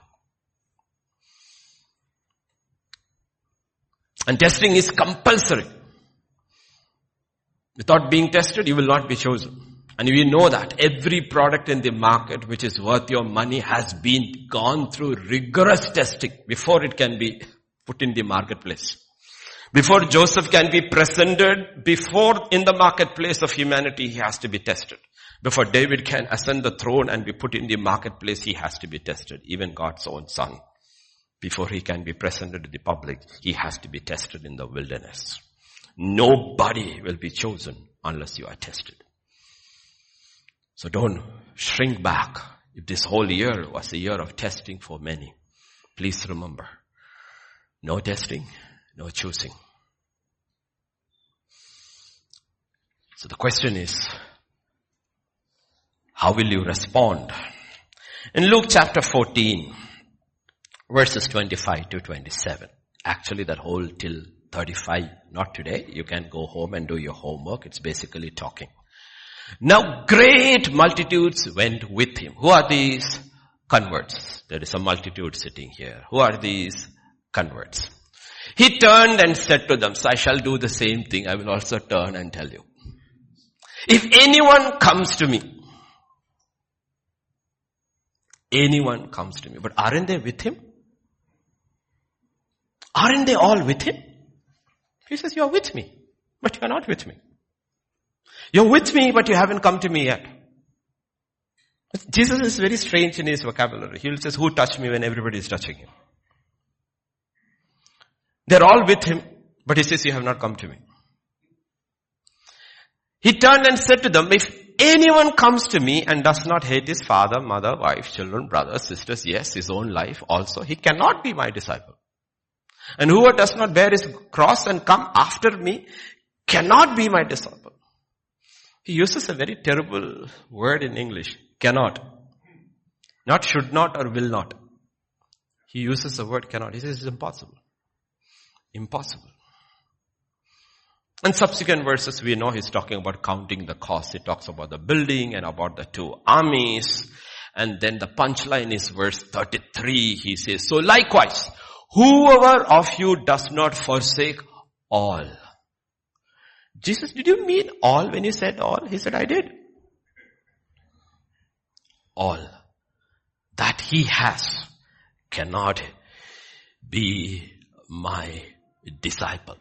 And testing is compulsory. Without being tested, you will not be chosen. And we know that every product in the market which is worth your money has been gone through rigorous testing before it can be put in the marketplace. Before Joseph can be presented before in the marketplace of humanity, he has to be tested. Before David can ascend the throne and be put in the marketplace, he has to be tested. Even God's own son. Before he can be presented to the public, he has to be tested in the wilderness. Nobody will be chosen unless you are tested. So don't shrink back. If this whole year was a year of testing for many, please remember, no testing, no choosing. So the question is, how will you respond? In Luke chapter 14, verses 25 to 27, actually that whole till 35, not today. You can go home and do your homework. It's basically talking. Now great multitudes went with him. Who are these converts? There is a multitude sitting here. Who are these converts? He turned and said to them, so I shall do the same thing. I will also turn and tell you. If anyone comes to me, but aren't they with him? Aren't they all with him? He says, you are with me, but you are not with me. You're with me, but you haven't come to me yet. Jesus is very strange in his vocabulary. He will say, who touched me when everybody is touching him? They're all with him, but he says, you have not come to me. He turned and said to them, if anyone comes to me and does not hate his father, mother, wife, children, brothers, sisters, yes, his own life also, he cannot be my disciple. And whoever does not bear his cross and come after me cannot be my disciple. He uses a very terrible word in English. Cannot. Not should not or will not. He uses the word cannot. He says it's impossible. Impossible. In subsequent verses we know he's talking about counting the cost. He talks about the building and about the two armies. And then the punchline is verse 33. He says, so likewise, whoever of you does not forsake all. Jesus, did you mean all when you said all? He said, I did. All that he has cannot be my disciple.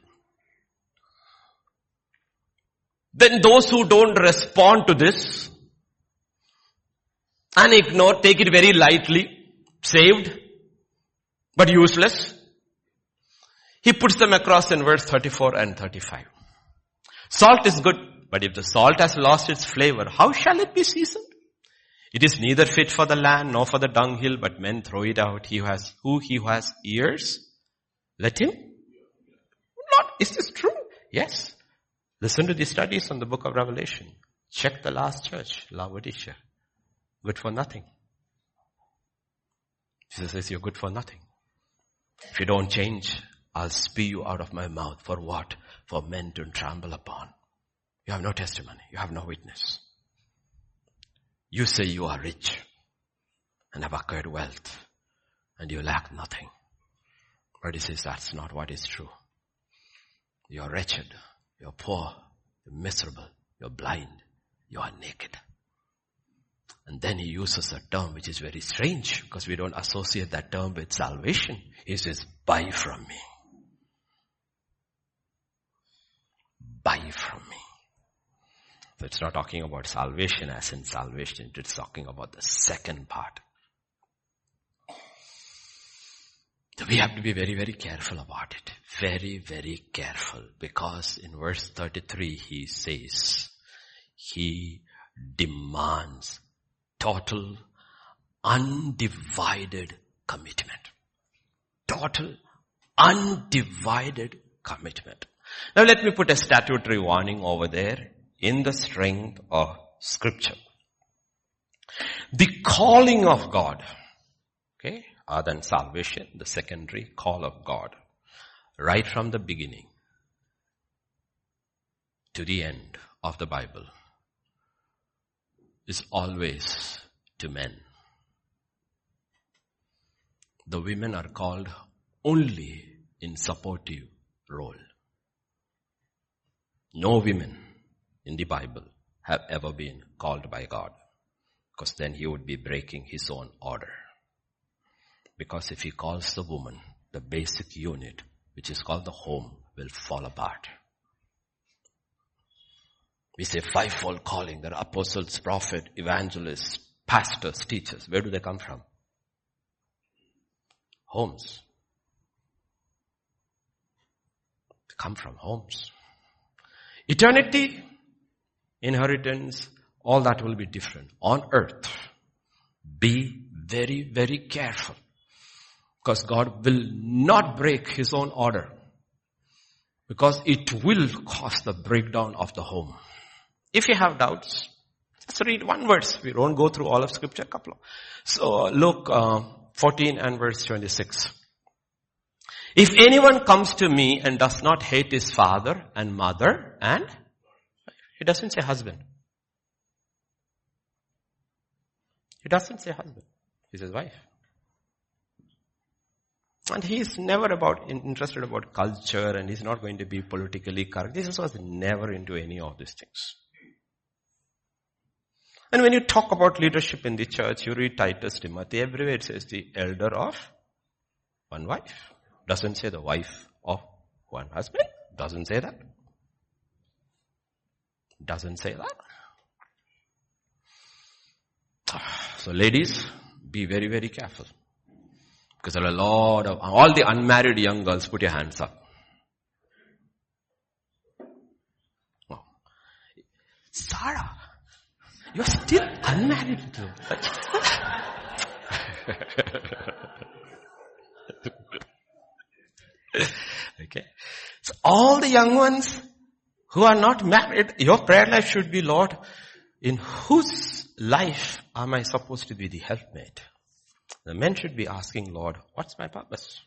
Then those who don't respond to this and ignore, take it very lightly, saved, but useless. He puts them across in verse 34 and 35. Salt is good, but if the salt has lost its flavor, how shall it be seasoned? It is neither fit for the land nor for the dunghill, but men throw it out. He who has ears, let him. Not, is this true? Yes. Listen to the studies on the book of Revelation. Check the last church, Laodicea. Good for nothing. Jesus says you're good for nothing. If you don't change, I'll spew you out of my mouth. For what? For men to trample upon. You have no testimony. You have no witness. You say you are rich and have acquired wealth and you lack nothing. But he says that's not what is true. You're wretched. You're poor. You're miserable. You're blind. You are naked. And then he uses a term which is very strange because we don't associate that term with salvation. He says, buy from me. Buy from me. So it's not talking about salvation as in salvation. It's talking about the second part. So we have to be very, very careful about it. Very, very careful. Because in verse 33 he says, he demands total, undivided commitment. Total, undivided commitment. Now let me put a statutory warning over there in the strength of Scripture. The calling of God, okay, other than salvation, the secondary call of God, right from the beginning to the end of the Bible, is always to men. The women are called only in supportive role. No women in the Bible have ever been called by God, because then he would be breaking his own order. Because if he calls the woman, the basic unit, which is called the home, will fall apart. We say fivefold calling. There are apostles, prophets, evangelists, pastors, teachers. Where do they come from? Homes. They come from homes. Eternity, inheritance, all that will be different. On earth, be very, very careful. Because God will not break his own order. Because it will cause the breakdown of the home. If you have doubts, just read one verse. We won't go through all of Scripture. So Luke 14 and verse 26. If anyone comes to me and does not hate his father and mother and, he doesn't say husband. He doesn't say husband. He says wife. And he is never interested about culture, and he's not going to be politically correct. Jesus was never into any of these things. And when you talk about leadership in the church, you read Titus, Timothy, everywhere it says the elder of one wife. Doesn't say the wife of one husband. Doesn't say that. Doesn't say that. So ladies, be very, very careful. Because there are a lot of, all the unmarried young girls, put your hands up. Oh. Sarah, you're still unmarried too. Okay. So all the young ones who are not married, your prayer life should be, Lord, in whose life am I supposed to be the helpmate? The men should be asking, Lord, what's my purpose?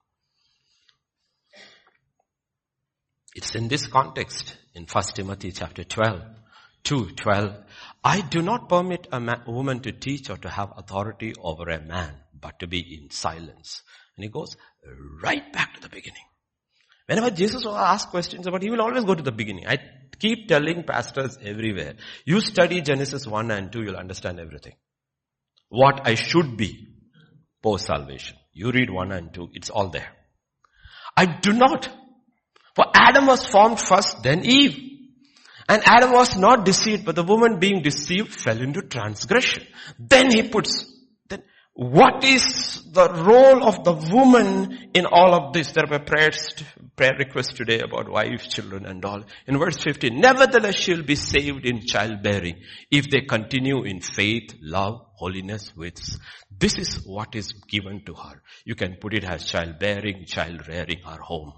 It's in this context, in 1 Timothy chapter 2:12, I do not permit a woman to teach or to have authority over a man, but to be in silence. And he goes right back to the beginning. Whenever Jesus will ask questions about, he will always go to the beginning. I keep telling pastors everywhere, you study Genesis 1 and 2, you'll understand everything. What I should be post-salvation. You read 1 and 2, it's all there. I do not. For Adam was formed first, then Eve. And Adam was not deceived, but the woman being deceived fell into transgression. Then he puts, then What is the role of the woman in all of this? There were prayer requests today about wives, children and all. In verse 15, nevertheless she will be saved in childbearing if they continue in faith, love, holiness, wits. This is what is given to her. You can put it as childbearing, child rearing, or home.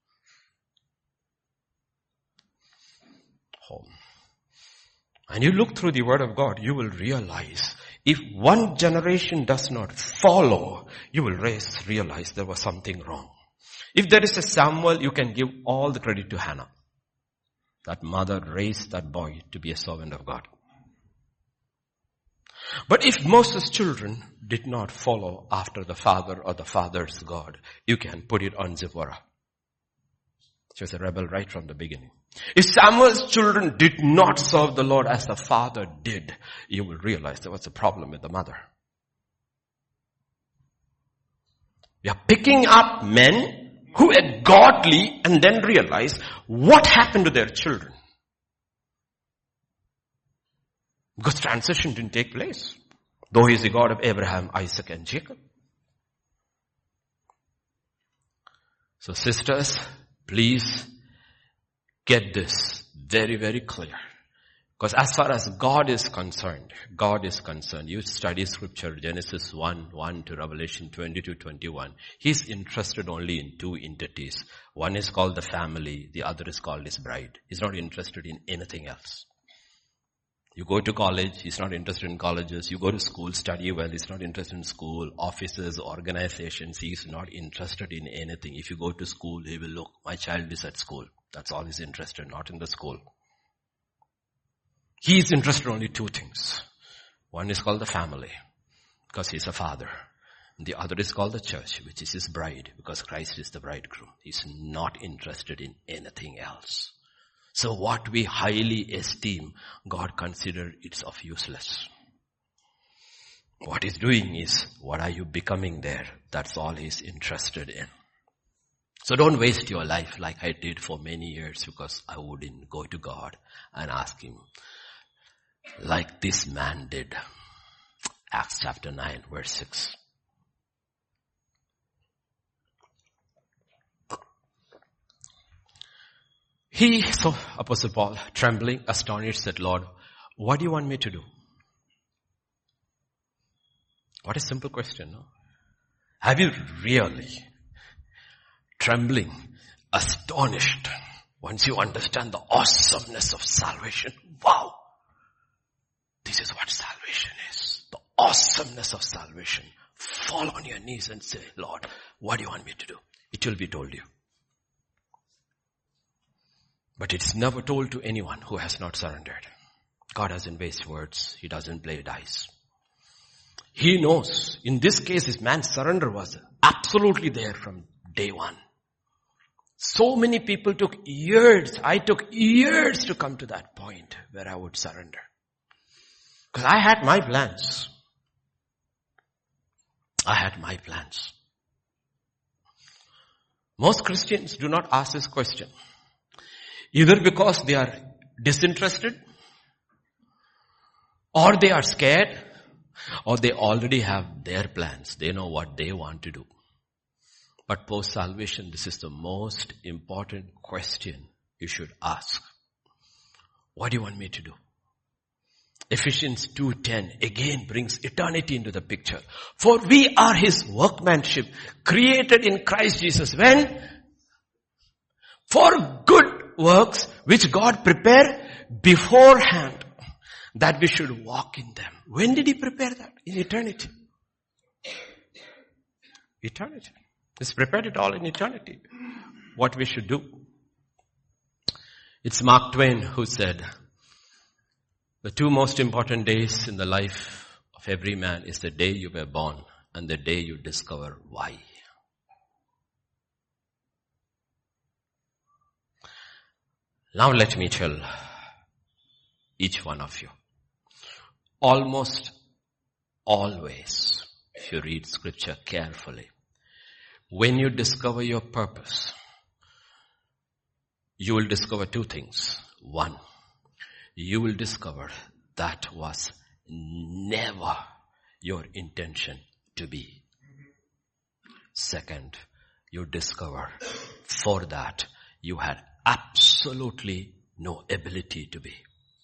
Home. And you look through the word of God, you will realize if one generation does not follow, you will realize there was something wrong. If there is a Samuel, you can give all the credit to Hannah. That mother raised that boy to be a servant of God. But if Moses' children did not follow after the father or the father's God, you can put it on Zipporah. She was a rebel right from the beginning. If Samuel's children did not serve the Lord as the father did, you will realize there was a problem with the mother. We are picking up men who are godly and then realize what happened to their children. Because transition didn't take place. Though he is the God of Abraham, Isaac and Jacob. So sisters, please get this very, very clear. Because as far as God is concerned, you study scripture, Genesis 1 to Revelation 20-21. He's interested only in two entities. One is called the family, the other is called his bride. He's not interested in anything else. You go to college, he's not interested in colleges. You go to school, study well, he's not interested in school. Offices, organizations, he's not interested in anything. If you go to school, he will look, my child is at school. That's all he's interested in, not in the school. He is interested in only two things. One is called the family, because he's a father. And the other is called the church, which is his bride, because Christ is the bridegroom. He's not interested in anything else. So what we highly esteem, God considered it's of useless. What he's doing is, what are you becoming there? That's all he's interested in. So don't waste your life like I did for many years, because I wouldn't go to God and ask him like this man did. Acts chapter 9 verse 6. So Apostle Paul, trembling, astonished, said, Lord, what do you want me to do? What a simple question, no? Have you really, trembling, astonished, once you understand the awesomeness of salvation, wow, this is what salvation is. The awesomeness of salvation. Fall on your knees and say, Lord, what do you want me to do? It will be told you. But it's never told to anyone who has not surrendered. God doesn't waste words. He doesn't play dice. He knows. In this case, this man's surrender was absolutely there from day one. So many people took years. I took years to come to that point where I would surrender. Because I had my plans. Most Christians do not ask this question. Either because they are disinterested, or they are scared, or they already have their plans. They know what they want to do. But post-salvation, this is the most important question you should ask. What do you want me to do? Ephesians 2:10 again brings eternity into the picture. For we are his workmanship, created in Christ Jesus. When? For good works which God prepared beforehand that we should walk in them. When did he prepare that? In eternity. Eternity. He's prepared it all in eternity. What we should do. It's Mark Twain who said, the two most important days in the life of every man is the day you were born and the day you discover why. Now let me tell each one of you. Almost always, if you read scripture carefully, when you discover your purpose, you will discover two things. One, you will discover that was never your intention to be. Second, you discover for that you had absolutely no ability to be.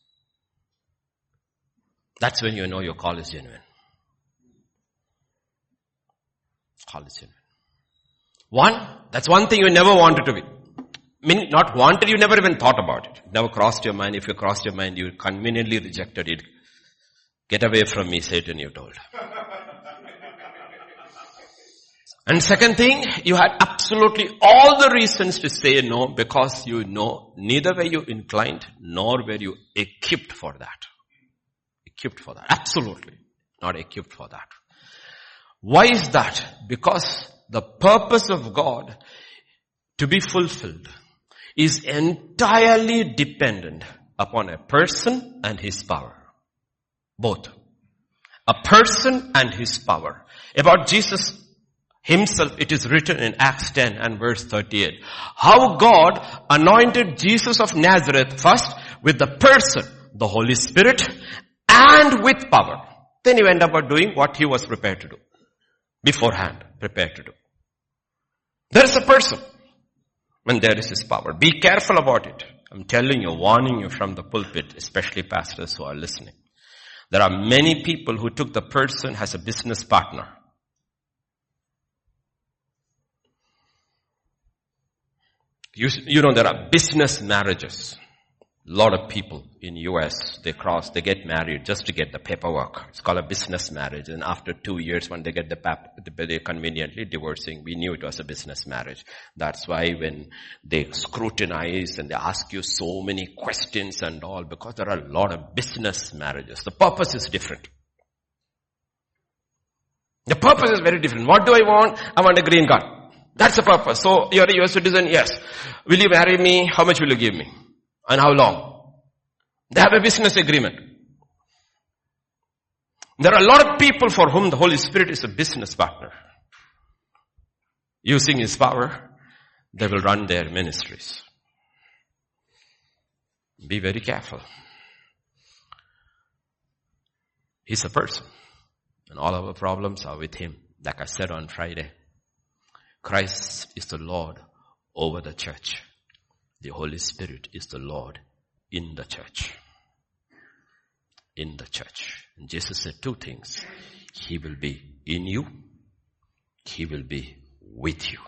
That's when you know your call is genuine. Call is genuine. That's one thing you never wanted to be. Not wanted, you never even thought about it. Never crossed your mind. If you crossed your mind, you conveniently rejected it. Get away from me, Satan, you told. And second thing, you had absolutely all the reasons to say no because you know neither were you inclined nor were you equipped for that. Equipped for that. Absolutely not equipped for that. Why is that? Because the purpose of God to be fulfilled is entirely dependent upon a person and his power. Both. A person and his power. About Jesus himself, it is written in Acts 10 and verse 38. How God anointed Jesus of Nazareth first with the person, the Holy Spirit, and with power. Then he went about doing what he was prepared to do. Beforehand, prepared to do. There is a person when there is his power. Be careful about it. I'm telling you, warning you from the pulpit, especially pastors who are listening. There are many people who took the person as a business partner. You know, there are business marriages. A lot of people in US, they get married just to get the paperwork. It's called a business marriage. And after 2 years, when they get they're conveniently divorcing. We knew it was a business marriage. That's why when they scrutinize and they ask you so many questions and all, because there are a lot of business marriages. The purpose is different. The purpose is very different. What do I want? I want a green card. That's the purpose. So you're a US citizen? Yes. Will you marry me? How much will you give me? And how long? They have a business agreement. There are a lot of people for whom the Holy Spirit is a business partner. Using his power, they will run their ministries. Be very careful. He's a person. And all our problems are with him. Like I said on Friday, Christ is the Lord over the church. The Holy Spirit is the Lord in the church. In the church. And Jesus said two things. He will be in you. He will be with you.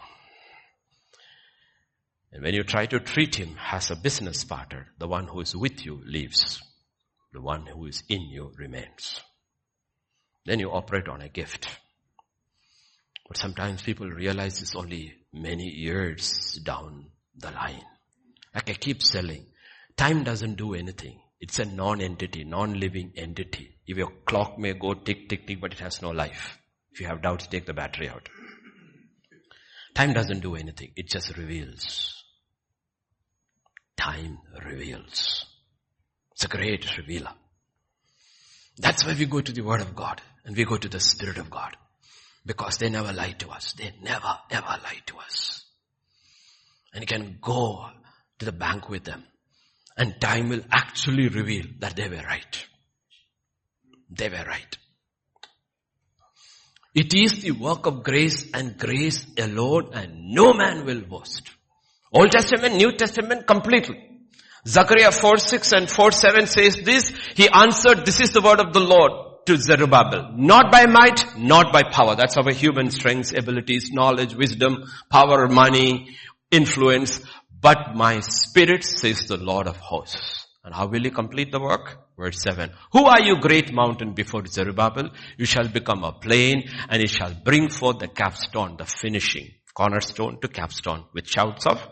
And when you try to treat him as a business partner, the one who is with you leaves. The one who is in you remains. Then you operate on a gift. But sometimes people realize it's only many years down the line. Like I keep selling. Time doesn't do anything. It's a non-entity, non-living entity. If your clock may go tick, tick, tick, but it has no life. If you have doubts, take the battery out. Time doesn't do anything. It just reveals. Time reveals. It's a great revealer. That's why we go to the Word of God and we go to the Spirit of God. Because they never lie to us. They never, ever lie to us. And you can go to the bank with them. And time will actually reveal that they were right. They were right. It is the work of grace and grace alone, and no man will boast. Old Testament, New Testament, completely. Zechariah 4:6 and 4:7 says this. He answered, this is the word of the Lord to Zerubbabel. Not by might, not by power. That's our human strengths, abilities, knowledge, wisdom, power, money, influence. But my spirit, says the Lord of hosts. And how will he complete the work? Verse 7. Who are you, great mountain, before Zerubbabel? You shall become a plain, and it shall bring forth the capstone, the finishing, cornerstone to capstone, with shouts of.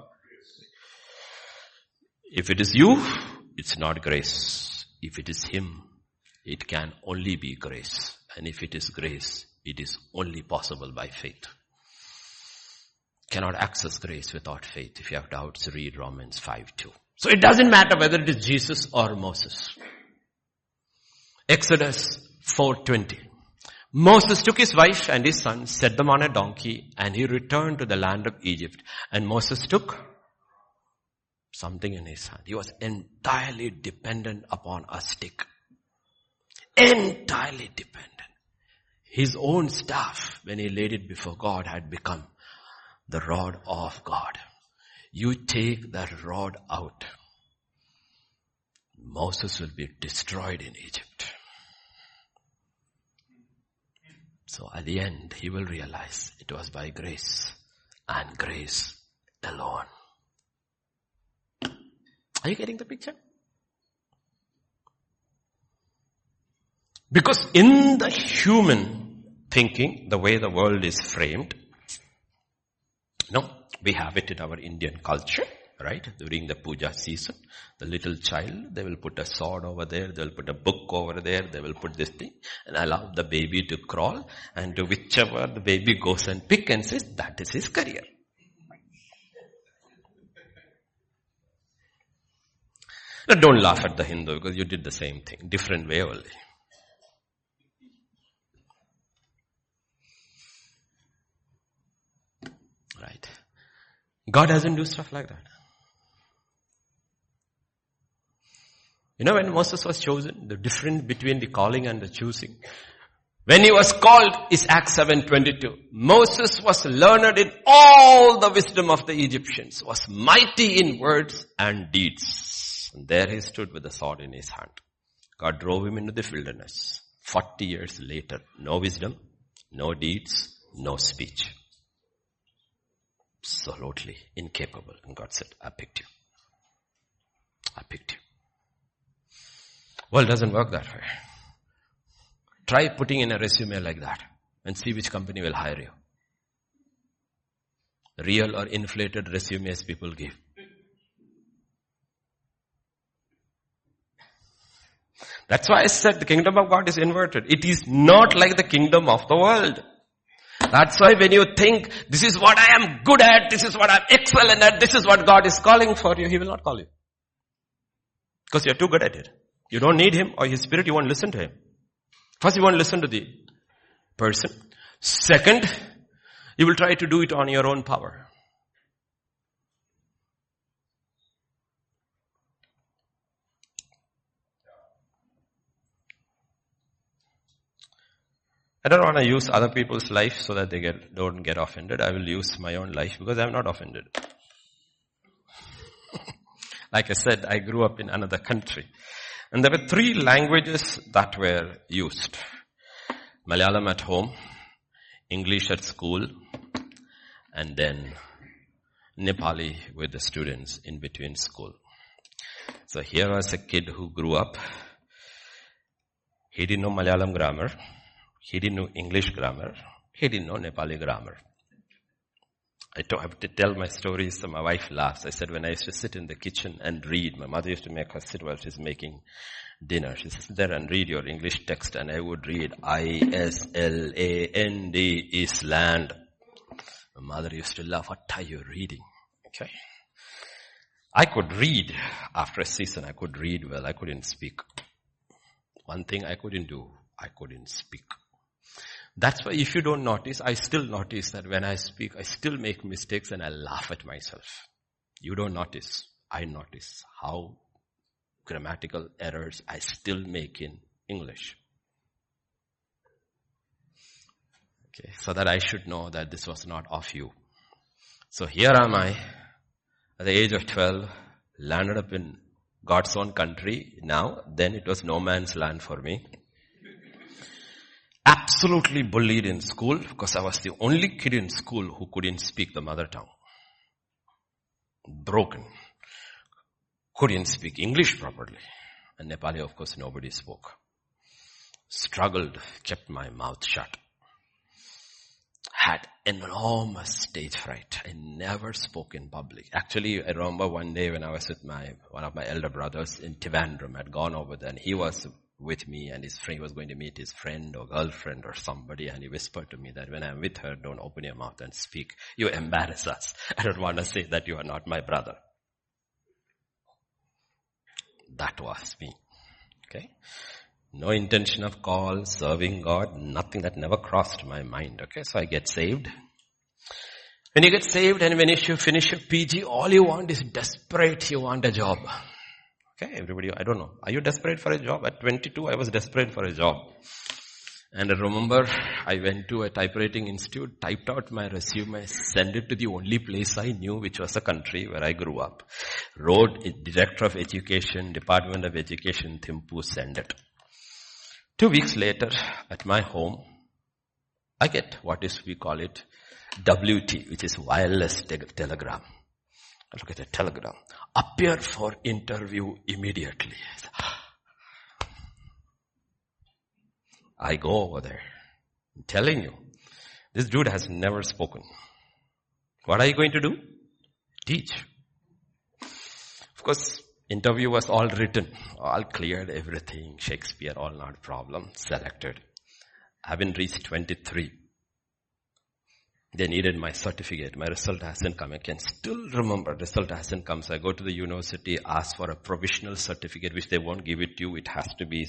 If it is you, it's not grace. If it is him, it can only be grace. And if it is grace, it is only possible by faith. Cannot access grace without faith. If you have doubts, read Romans 5:2. So it doesn't matter whether it is Jesus or Moses. Exodus 4:20. Moses took his wife and his son, set them on a donkey, and he returned to the land of Egypt. And Moses took something in his hand. He was entirely dependent upon a stick. Entirely dependent. His own staff, when he laid it before God, had become the rod of God. You take that rod out, Moses will be destroyed in Egypt. So at the end, he will realize it was by grace and grace alone. Are you getting the picture? Because in the human thinking, the way the world is framed, we have it in our Indian culture, right? During the puja season, the little child, they will put a sword over there, they will put a book over there, they will put this thing and allow the baby to crawl, and to whichever the baby goes and pick and says, that is his career. Now don't laugh at the Hindu because you did the same thing, different way only. Right. God doesn't do stuff like that. You know, when Moses was chosen, the difference between the calling and the choosing. When he was called is Acts 7:22. Moses was learned in all the wisdom of the Egyptians, was mighty in words and deeds. And there he stood with a sword in his hand. God drove him into the wilderness. 40 years later, no wisdom, no deeds, no speech. Absolutely incapable. And God said, I picked you. I picked you. World doesn't work that way. Try putting in a resume like that and see which company will hire you. Real or inflated resumes people give. That's why I said the kingdom of God is inverted. It is not like the kingdom of the world. That's why when you think, this is what I am good at, this is what I am excellent at, this is what God is calling for you, He will not call you. Because you are too good at it. You don't need Him or His Spirit, you won't listen to Him. First, you won't listen to the person. Second, you will try to do it on your own power. I don't want to use other people's life so that they don't get offended. I will use my own life because I'm not offended. Like I said, I grew up in another country. And there were 3 languages that were used. Malayalam at home, English at school, and then Nepali with the students in between school. So here was a kid who grew up. He didn't know Malayalam grammar. He didn't know English grammar. He didn't know Nepali grammar. I have to tell my stories so my wife laughs. I said when I used to sit in the kitchen and read, my mother used to make her sit while she's making dinner. She says, sit there and read your English text, and I would read Island, Island. My mother used to laugh, what are you reading? Okay. I could read. After a season, I could read well. I couldn't speak. One thing I couldn't do, I couldn't speak. That's why if you don't notice, I still notice that when I speak, I still make mistakes and I laugh at myself. You don't notice. I notice how grammatical errors I still make in English. Okay, so that I should know that this was not of you. So here am I, at the age of 12, landed up in God's own country now. Then it was no man's land for me. Absolutely bullied in school because I was the only kid in school who couldn't speak the mother tongue. Broken. Couldn't speak English properly. And Nepali, of course, nobody spoke. Struggled, kept my mouth shut. Had enormous stage fright. I never spoke in public. Actually, I remember one day when I was with one of my elder brothers in Trivandrum. I'd gone over there and he was with me and his friend was going to meet his friend or girlfriend or somebody, and he whispered to me that when I'm with her, don't open your mouth and speak. You embarrass us. I don't want to say that you are not my brother. That was me. Okay. No intention of call, serving God, nothing, that never crossed my mind. Okay. So I get saved. When you get saved and when you finish your PG, all you want is desperate, you want a job. Okay, everybody, I don't know. Are you desperate for a job? At 22, I was desperate for a job. And I remember I went to a typewriting institute, typed out my resume, sent it to the only place I knew, which was a country where I grew up. Wrote Director of Education, Department of Education, Thimphu, send it. 2 weeks later, at my home, I get we call it WT, which is wireless telegram. I look at the telegram. Appear for interview immediately. I go over there. I'm telling you, this dude has never spoken. What are you going to do? Teach. Of course, interview was all written, all cleared, everything, Shakespeare, all not a problem, selected. I've been reached 23. They needed my certificate. My result hasn't come. I can still remember result hasn't come. So I go to the university, ask for a provisional certificate, which they won't give it to you. It has to be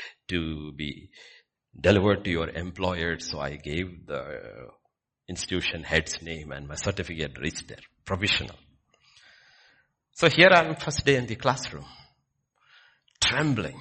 delivered to your employer. So I gave the institution head's name and my certificate reached there. Provisional. So here I am, first day in the classroom. Trembling.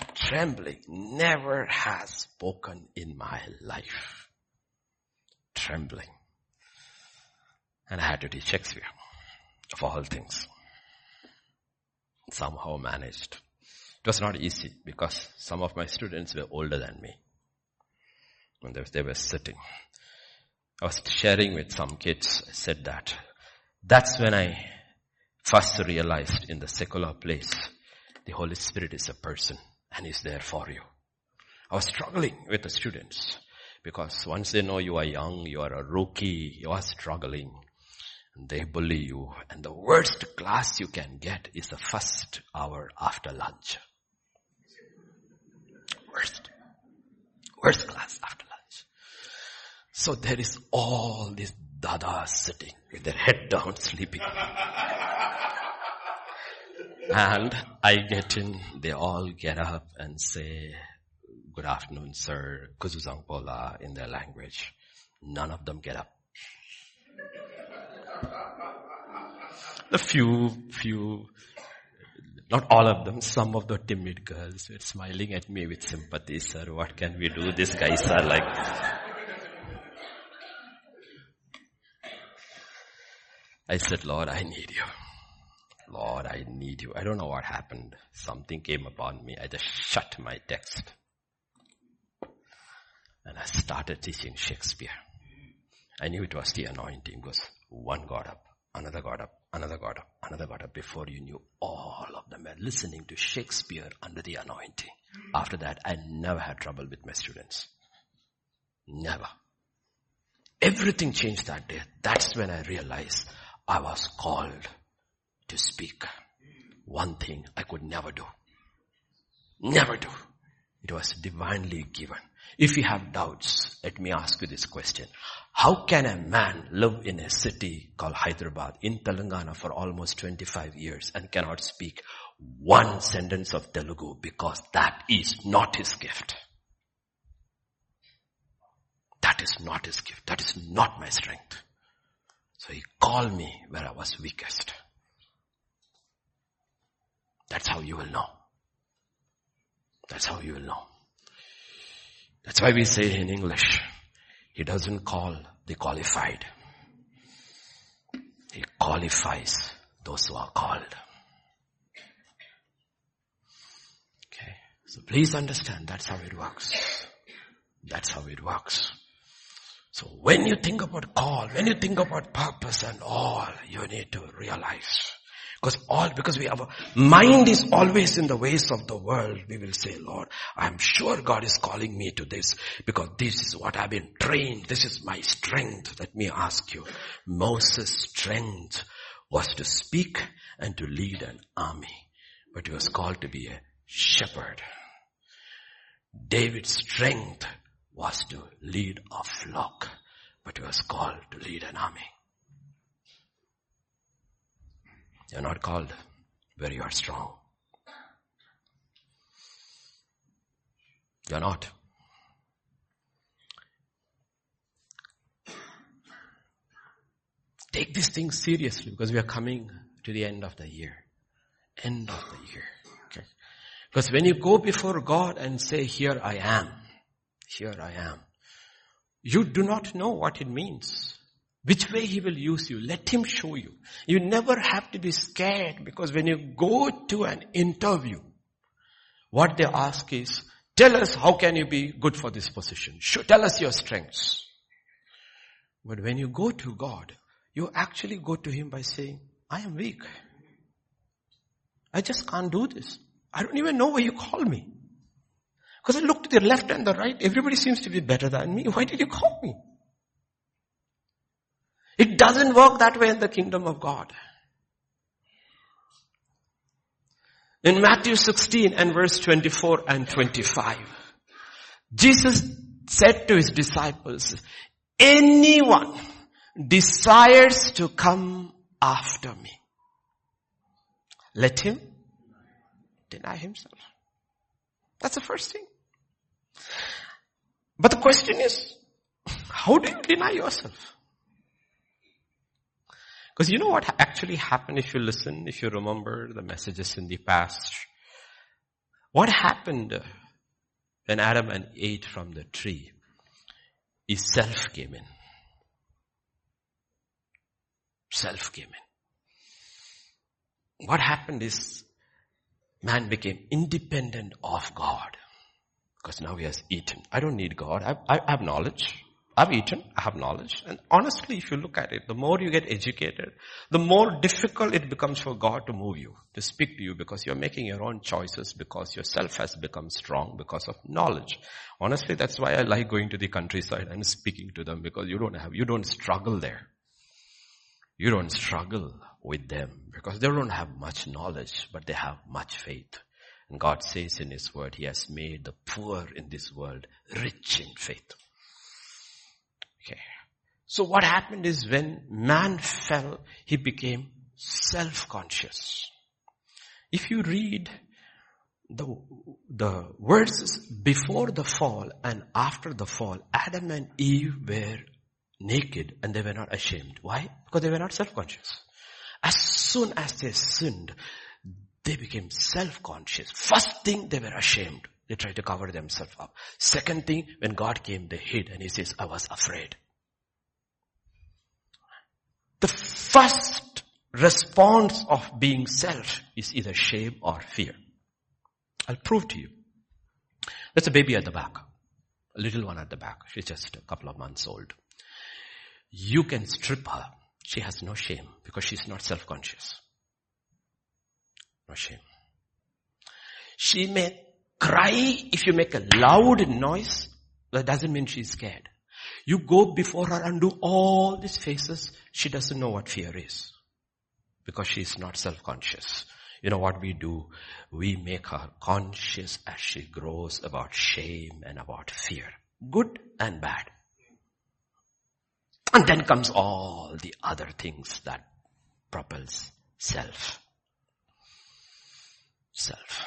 Never has spoken in my life. Trembling. And I had to teach Shakespeare, of all things. Somehow managed. It was not easy because some of my students were older than me. And they were sitting. I was sharing with some kids. I said that. That's when I first realized in the secular place, the Holy Spirit is a person and is there for you. I was struggling with the students because once they know you are young, you are a rookie, you are struggling. And they bully you. And the worst class you can get is the first hour after lunch. Worst class after lunch. So there is all these dadas sitting with their head down sleeping. And I get in, they all get up and say, good afternoon, sir, Kuzuzang Pola in their language. None of them get up. The few, not all of them, some of the timid girls were smiling at me with sympathy. Sir, what can we do? These guys are like... I said, Lord, I need you. Lord, I need you. I don't know what happened. Something came upon me. I just shut my text. And I started teaching Shakespeare. I knew it was the anointing because one got up, another got up, another got up, another got up. Before you knew, all of them were listening to Shakespeare under the anointing. After that, I never had trouble with my students. Never. Everything changed that day. That's when I realized I was called to speak. One thing I could never do. Never do. It was divinely given. If you have doubts, let me ask you this question. How can a man live in a city called Hyderabad in Telangana for almost 25 years and cannot speak one sentence of Telugu because that is not his gift? That is not his gift. That is not my strength. So he called me where I was weakest. That's how you will know. That's how you will know. That's why we say in English, he doesn't call the qualified. He qualifies those who are called. Okay. So please understand that's how it works. That's how it works. So when you think about call, when you think about purpose and all, you need to realize. Because our mind is always in the ways of the world, we will say, Lord, I'm sure God is calling me to this because this is what I've been trained. This is my strength. Let me ask you, Moses' strength was to speak and to lead an army, but he was called to be a shepherd. David's strength was to lead a flock, but he was called to lead an army. You're not called where you are strong. You're not. Take these things seriously because we are coming to the end of the year. End of the year. Okay. Because when you go before God and say, here I am. here I am. You do not know what it means. Which way he will use you. Let him show you. You never have to be scared, because when you go to an interview, what they ask is, tell us how can you be good for this position. Tell us your strengths. But when you go to God, you actually go to him by saying, I am weak. I just can't do this. I don't even know why you call me. Because I look to the left and the right. Everybody seems to be better than me. Why did you call me? It doesn't work that way in the kingdom of God. In Matthew 16 and verse 24 and 25, Jesus said to his disciples, anyone desires to come after me, let him deny himself. That's the first thing. But the question is, how do you deny yourself? Because you know what actually happened if you listen, if you remember the messages in the past. What happened when Adam and Eve ate from the tree is self came in. Self came in. What happened is man became independent of God. Because now he has eaten. I don't need God. I have knowledge. I've eaten. I have knowledge. And honestly, if you look at it, the more you get educated, the more difficult it becomes for God to move you, to speak to you, because you're making your own choices, because yourself has become strong because of knowledge. Honestly, that's why I like going to the countryside and speaking to them, because you don't struggle there. You don't struggle with them because they don't have much knowledge, but they have much faith. And God says in his word, he has made the poor in this world rich in faith. Okay. So what happened is when man fell, he became self-conscious. If you read the verses before the fall and after the fall, Adam and Eve were naked and they were not ashamed. Why? Because they were not self-conscious. As soon as they sinned, they became self-conscious. First thing, they were ashamed. They tried to cover themselves up. Second thing, when God came, they hid, and he says, I was afraid. The first response of being self is either shame or fear. I'll prove to you. There's a baby at the back. A little one at the back. She's just a couple of months old. You can strip her. She has no shame because she's not self-conscious. No shame. She may cry if you make a loud noise. That doesn't mean she's scared. You go before her and do all these faces. She doesn't know what fear is. Because she's not self-conscious. You know what we do? We make her conscious as she grows about shame and about fear. Good and bad. And then comes all the other things that propels self. Self.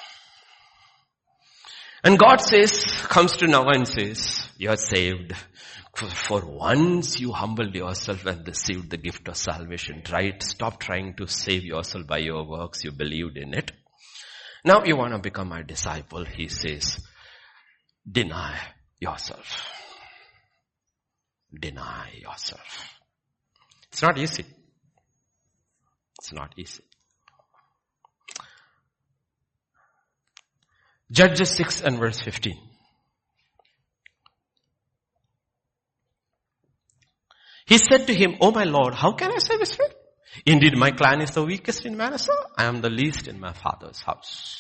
And God comes to Noah and says, you are saved. For once you humbled yourself and received the gift of salvation. Stop trying to save yourself by your works. You believed in it. Now you want to become my disciple. He says, deny yourself. Deny yourself. It's not easy. It's not easy. Judges 6 and verse 15. He said to him, O my Lord, how can I save Israel? Indeed, my clan is the weakest in Manasseh. I am the least in my father's house.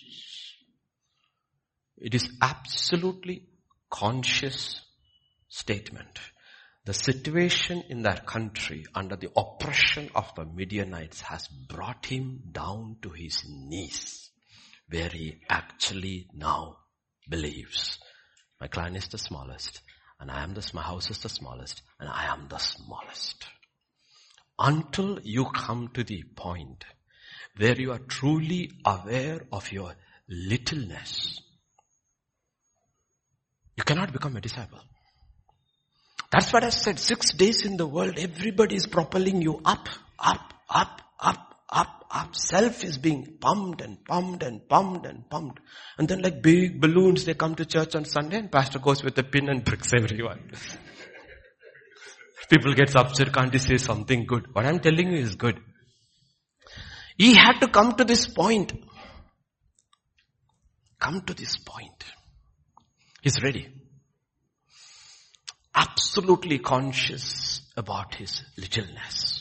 It is absolutely conscious statement. The situation in that country under the oppression of the Midianites has brought him down to his knees, where he actually now believes, my clan is the smallest, and my house is the smallest, and I am the smallest. Until you come to the point where you are truly aware of your littleness, you cannot become a disciple. That's what I said. 6 days in the world, everybody is propelling you up, up, up, up, up, up. Self is being pumped and pumped and pumped and pumped. And then like big balloons, they come to church on Sunday and pastor goes with a pin and pricks everyone. People gets upset, can't he say something good? What I'm telling you is good. He had to come to this point. Come to this point. He's ready. Absolutely conscious about his littleness.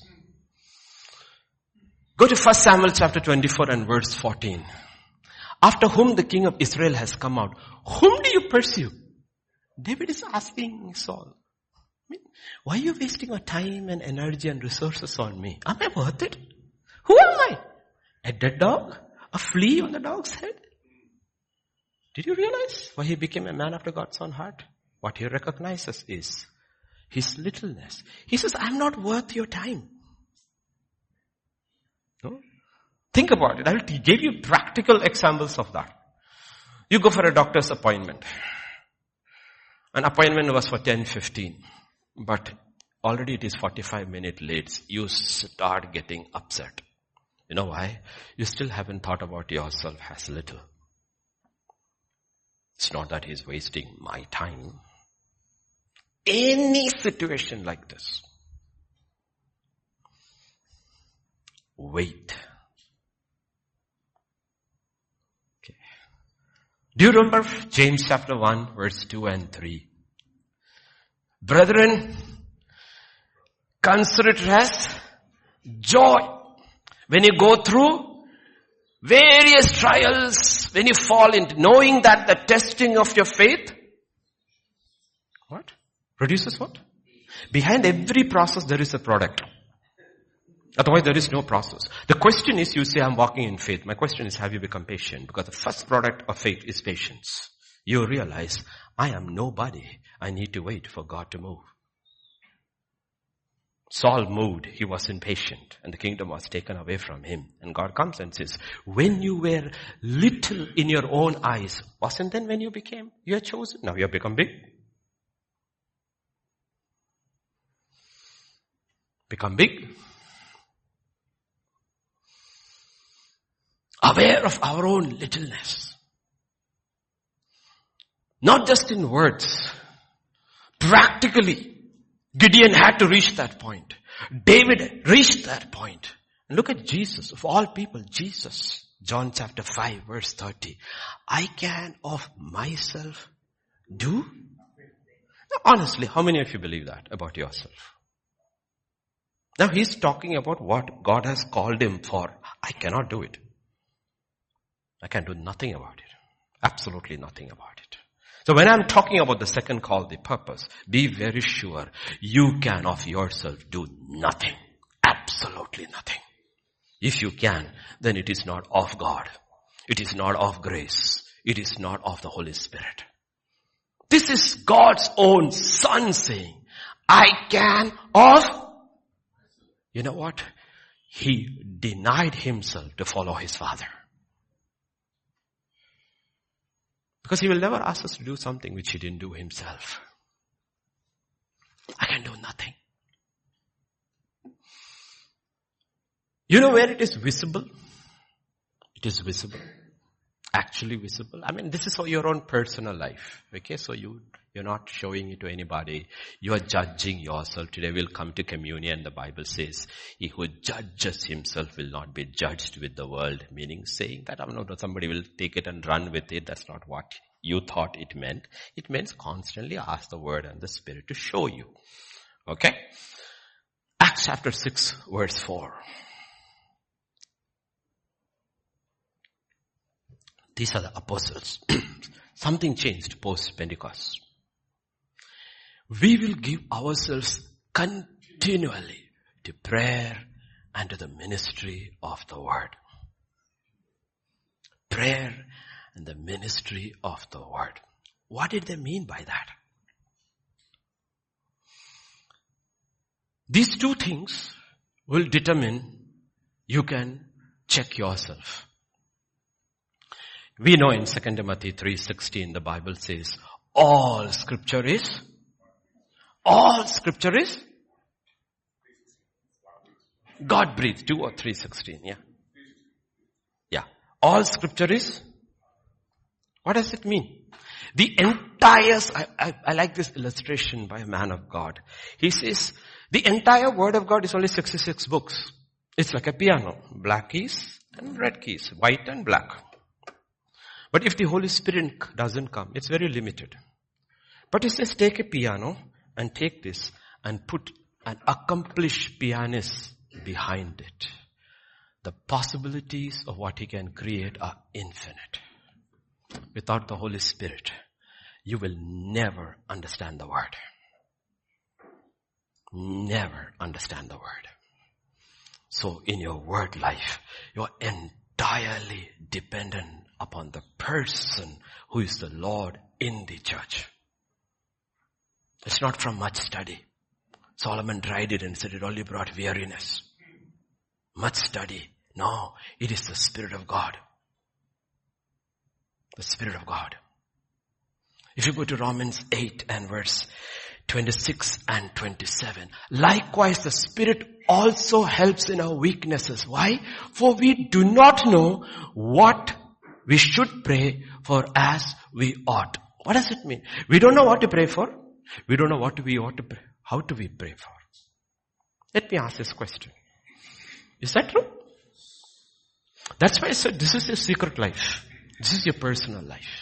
Go to 1 Samuel chapter 24 and verse 14. After whom the king of Israel has come out, whom do you pursue? David is asking Saul, why are you wasting your time and energy and resources on me? Am I worth it? Who am I? A dead dog? A flea on the dog's head? Did you realize why he became a man after God's own heart? What he recognizes is his littleness. He says, I'm not worth your time. No? Think about it. I will give you practical examples of that. You go for a doctor's appointment. An appointment was for 10:15. But already it is 45 minutes late. You start getting upset. You know why? You still haven't thought about yourself as little. It's not that he's wasting my time. Any situation like this, wait. Okay. Do you remember James chapter 1 verse 2 and 3? Brethren, consider it as joy when you go through various trials, when you fall into knowing that the testing of your faith, what? Produces what? Behind every process there is a product. Otherwise there is no process. The question is, you say I'm walking in faith. My question is, have you become patient? Because the first product of faith is patience. You realize, I am nobody. I need to wait for God to move. Saul moved. He was impatient and the kingdom was taken away from him. And God comes and says, when you were little in your own eyes, wasn't then when you are chosen? Now you have become big. Become big. Aware of our own littleness. Not just in words. Practically, Gideon had to reach that point. David reached that point. And look at Jesus, of all people, Jesus. John chapter 5 verse 30. I can of myself do? Now, honestly, how many of you believe that about yourself? Now he's talking about what God has called him for. I cannot do it. I can do nothing about it. Absolutely nothing about it. So when I'm talking about the second call, the purpose, be very sure you can of yourself do nothing. Absolutely nothing. If you can, then it is not of God. It is not of grace. It is not of the Holy Spirit. This is God's own Son saying, I can of... You know what? He denied himself to follow his Father. Because he will never ask us to do something which he didn't do himself. I can do nothing. You know where it is visible? It is visible. Actually visible. I mean, this is for your own personal life. Okay, so you're not showing it to anybody. You are judging yourself. Today we'll come to communion. The Bible says, he who judges himself will not be judged with the world. Meaning saying that, I don't know, somebody will take it and run with it. That's not what you thought it meant. It means constantly ask the Word and the Spirit to show you. Okay? Acts chapter 6 verse 4. These are the apostles. Something changed post-Pentecost. We will give ourselves continually to prayer and to the ministry of the Word. Prayer and the ministry of the Word. What did they mean by that? These two things will determine you can check yourself. We know in 2 Timothy 3:16 the Bible says, all scripture is God breathed. 2 or 3:16, yeah. All scripture is, what does it mean? The entire, I like this illustration by a man of God. He says, the entire word of God is only 66 books. It's like a piano. Black keys and red keys. White and black. But if the Holy Spirit doesn't come, it's very limited. But he says, take a piano and take this and put an accomplished pianist behind it. The possibilities of what he can create are infinite. Without the Holy Spirit, you will never understand the word. Never understand the word. So in your word life, you are entirely dependent upon the person who is the Lord in the church. It's not from much study. Solomon tried it and said it only brought weariness. Much study. No, it is the Spirit of God. The Spirit of God. If you go to Romans 8 and verse 26 and 27. Likewise, the Spirit also helps in our weaknesses. Why? For we do not know what we should pray for as we ought. What does it mean? We don't know what to pray for. We don't know what we ought to pray. How do we pray for? Let me ask this question. Is that true? That's why I said this is your secret life. This is your personal life.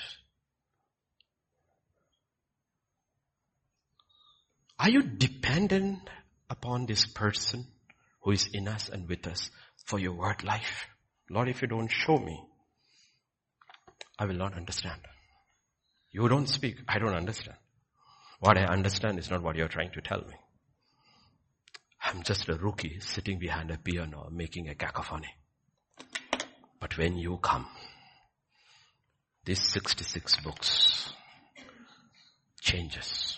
Are you dependent upon this person who is in us and with us for your word life? Lord, if you don't show me, I will not understand. You don't speak, I don't understand. What I understand is not what you're trying to tell me. I'm just a rookie sitting behind a piano making a cacophony. But when you come, these 66 books changes.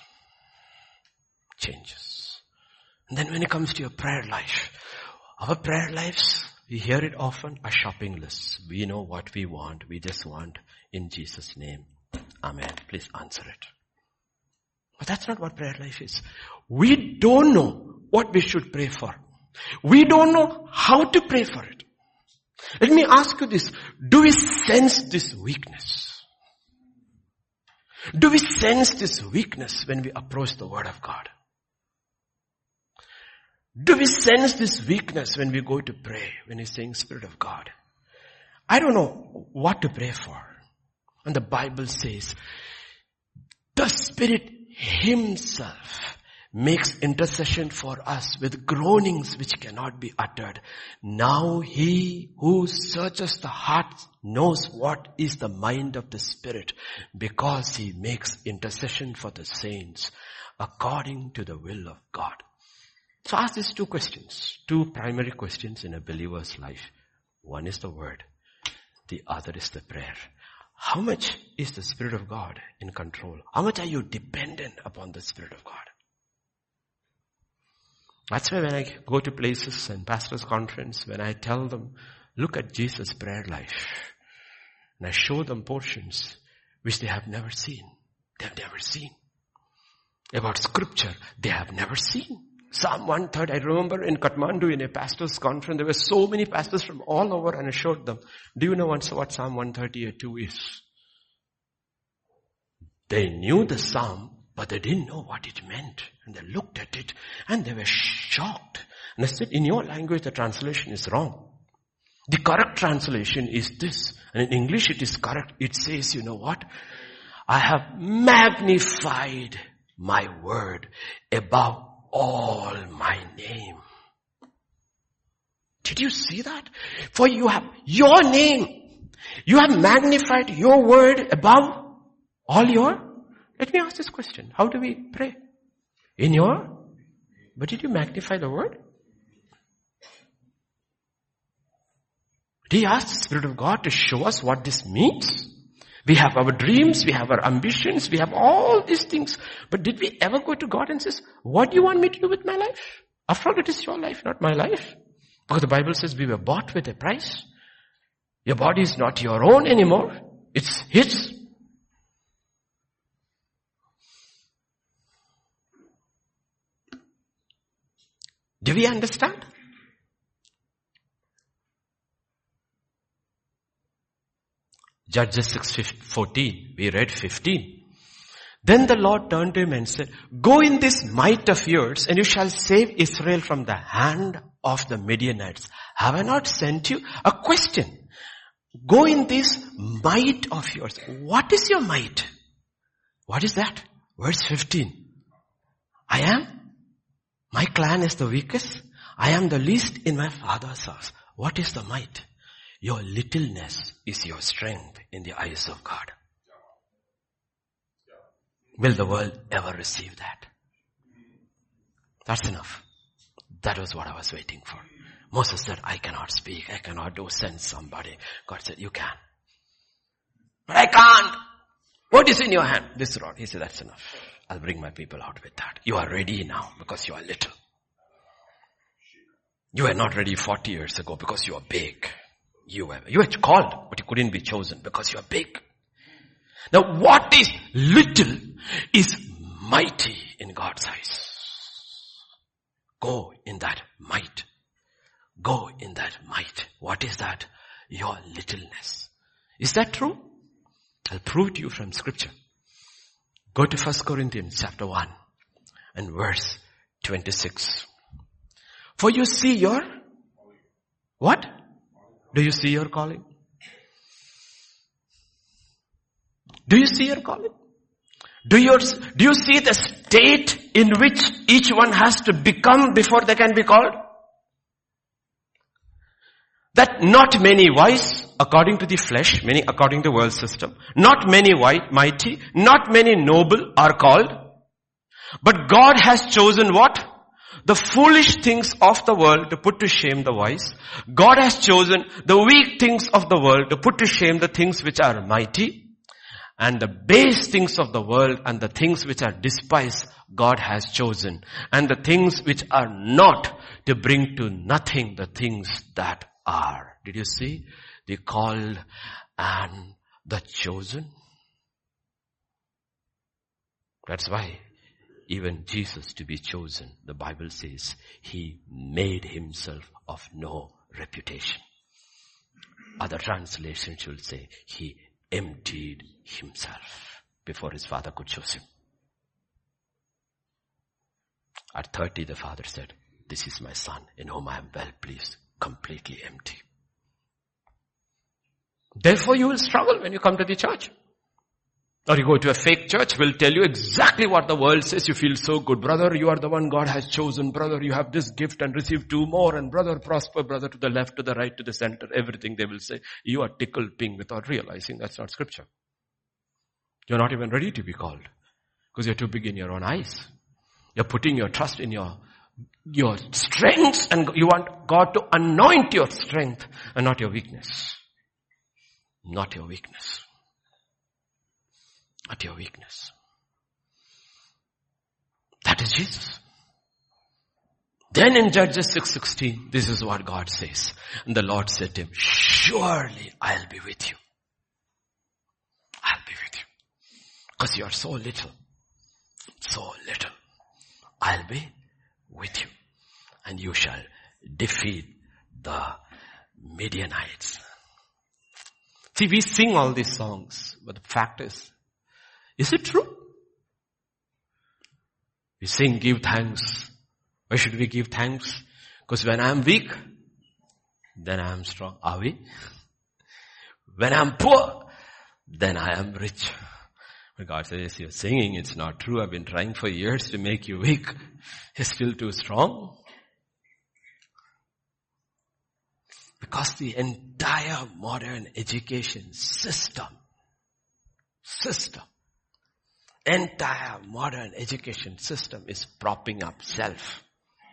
And then when it comes to your prayer life, our prayer lives, we hear it often, are shopping lists. We know what we want. We just want in Jesus' name. Amen. Please answer it. But that's not what prayer life is. We don't know what we should pray for. We don't know how to pray for it. Let me ask you this. Do we sense this weakness? Do we sense this weakness when we approach the Word of God? Do we sense this weakness when we go to pray, when we're saying, Spirit of God? I don't know what to pray for. And the Bible says, the Spirit Himself makes intercession for us with groanings which cannot be uttered. Now He who searches the heart knows what is the mind of the Spirit, because He makes intercession for the saints according to the will of God. So ask these two questions, two primary questions in a believer's life. One is the word. The other is the prayer. How much is the Spirit of God in control? How much are you dependent upon the Spirit of God? That's why when I go to places and pastors' conference, when I tell them, look at Jesus' prayer life, and I show them portions which they have never seen. They have never seen. About scripture, they have never seen. Psalm 130, I remember in Kathmandu in a pastor's conference, there were so many pastors from all over, and I showed them, do you know what Psalm 132 is? They knew the psalm, but they didn't know what it meant. And they looked at it and they were shocked. And I said, in your language the translation is wrong. The correct translation is this. And in English it is correct. It says, you know what? I have magnified my word above all my name. Did you see that? For you have your name. You have magnified your word above all your. Let me ask this question. How do we pray? But did you magnify the word? Did you ask the Spirit of God to show us what this means? We have our dreams, we have our ambitions, we have all these things. But did we ever go to God and say, what do you want me to do with my life? After all, it is your life, not my life. Because the Bible says we were bought with a price. Your body is not your own anymore. It's His. Do we understand? Judges 6:14. We read 15. Then the Lord turned to him and said, go in this might of yours and you shall save Israel from the hand of the Midianites. Have I not sent you? A question. Go in this might of yours. What is your might? What is that? Verse 15. I am. My clan is the weakest. I am the least in my father's house. What is the might? Your littleness is your strength in the eyes of God. Will the world ever receive that? That's enough. That was what I was waiting for. Moses said, I cannot speak. I cannot do. Send somebody. God said, you can. But I can't. What is in your hand? This rod. He said, that's enough. I'll bring my people out with that. You are ready now because you are little. You were not ready 40 years ago because you are big. You were called, but you couldn't be chosen because you are big. Now what is little is mighty in God's eyes. Go in that might. Go in that might. What is that? Your littleness. Is that true? I'll prove to you from scripture. Go to 1 Corinthians chapter 1 and verse 26. For you see your, what? Do you see your calling? Do you see your calling? Do you see the state in which each one has to become before they can be called? That not many wise according to the flesh, meaning according to the world system, not many mighty, not many noble are called, but God has chosen what? The foolish things of the world to put to shame the wise. God has chosen the weak things of the world to put to shame the things which are mighty. And the base things of the world and the things which are despised, God has chosen. And the things which are not, to bring to nothing the things that are. Did you see? The called and the chosen. That's why even Jesus to be chosen, the Bible says, he made himself of no reputation. Other translations will say, he emptied himself before his father could choose him. At 30, the father said, this is my son in whom I am well pleased, completely empty. Therefore you will struggle when you come to the church. Or you go to a fake church, will tell you exactly what the world says. You feel so good. Brother, you are the one God has chosen. Brother, you have this gift and receive 2 more. And brother, prosper. Brother, to the left, to the right, to the center. Everything they will say. You are tickled pink without realizing that's not scripture. You're not even ready to be called. Because you're too big in your own eyes. You're putting your trust in your strengths, and you want God to anoint your strength and not your weakness. Not your weakness. Not your weakness. That is Jesus. Then in Judges 6:16, this is what God says. And the Lord said to him, surely I'll be with you. I'll be with you. Because you are so little. So little. I'll be with you. And you shall defeat the Midianites. See, we sing all these songs, but the fact is it true? We sing, give thanks. Why should we give thanks? Because when I am weak, then I am strong. Are we? When I am poor, then I am rich. But God says, you're singing, it's not true. I've been trying for years to make you weak. You're still too strong. Because the entire modern education entire modern education system is propping up self.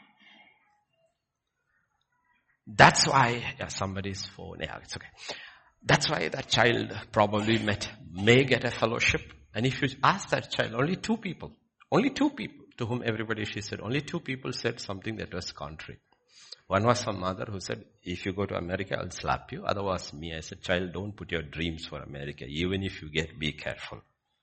That's why, somebody's phone, it's okay. That's why that child probably may get a fellowship. And if you ask that child, only two people to whom she said, only 2 people said something that was contrary. One was some mother who said, if you go to America, I'll slap you. Other was me. I said, child, don't put your dreams for America. Even if you be careful.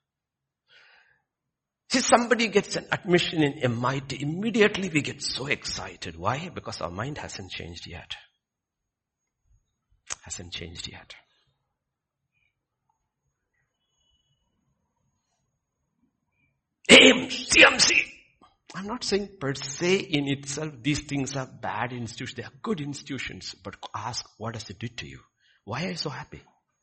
See, somebody gets an admission in MIT. Immediately we get so excited. Why? Because our mind hasn't changed yet. AIMS, CMC. I'm not saying per se in itself these things are bad institutions. They are good institutions. But ask, what does it do to you? Why are you so happy?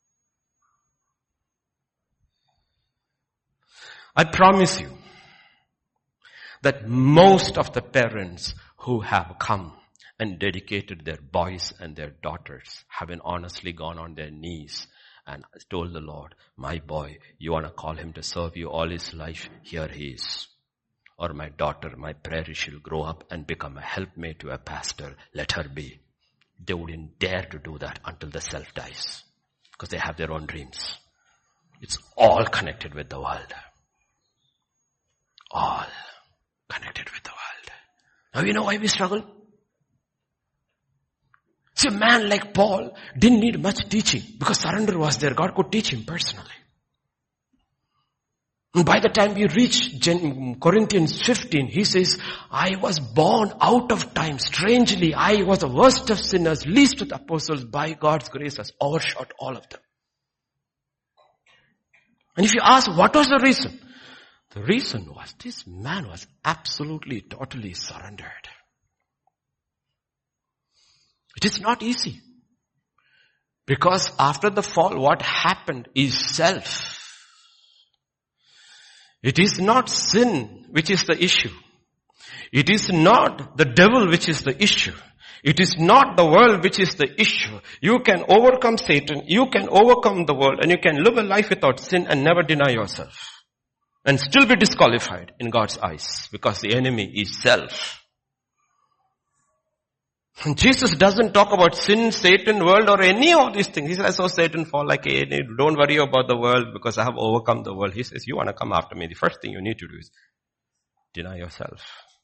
I promise you that most of the parents who have come and dedicated their boys and their daughters have been honestly gone on their knees and told the Lord, my boy, you want to call him to serve you all his life? Here he is. Or my daughter, my prayer is she'll grow up and become a helpmate to a pastor. Let her be. They wouldn't dare to do that until the self dies. Because they have their own dreams. It's all connected with the world. All connected with the world. Now you know why we struggle? See, a man like Paul didn't need much teaching because surrender was there. God could teach him personally. And by the time we reach Corinthians 15, he says, I was born out of time. Strangely, I was the worst of sinners, least of the apostles. By God's grace has overshot all of them. And if you ask, what was the reason? The reason was this man was absolutely, totally surrendered. It is not easy. Because after the fall, what happened is self. It is not sin which is the issue. It is not the devil which is the issue. It is not the world which is the issue. You can overcome Satan, you can overcome the world, and you can live a life without sin and never deny yourself. And still be disqualified in God's eyes because the enemy is self. And Jesus doesn't talk about sin, Satan, world or any of these things. He says, I saw Satan fall like a, don't worry about the world because I have overcome the world. He says, you want to come after me. The first thing you need to do is deny yourself.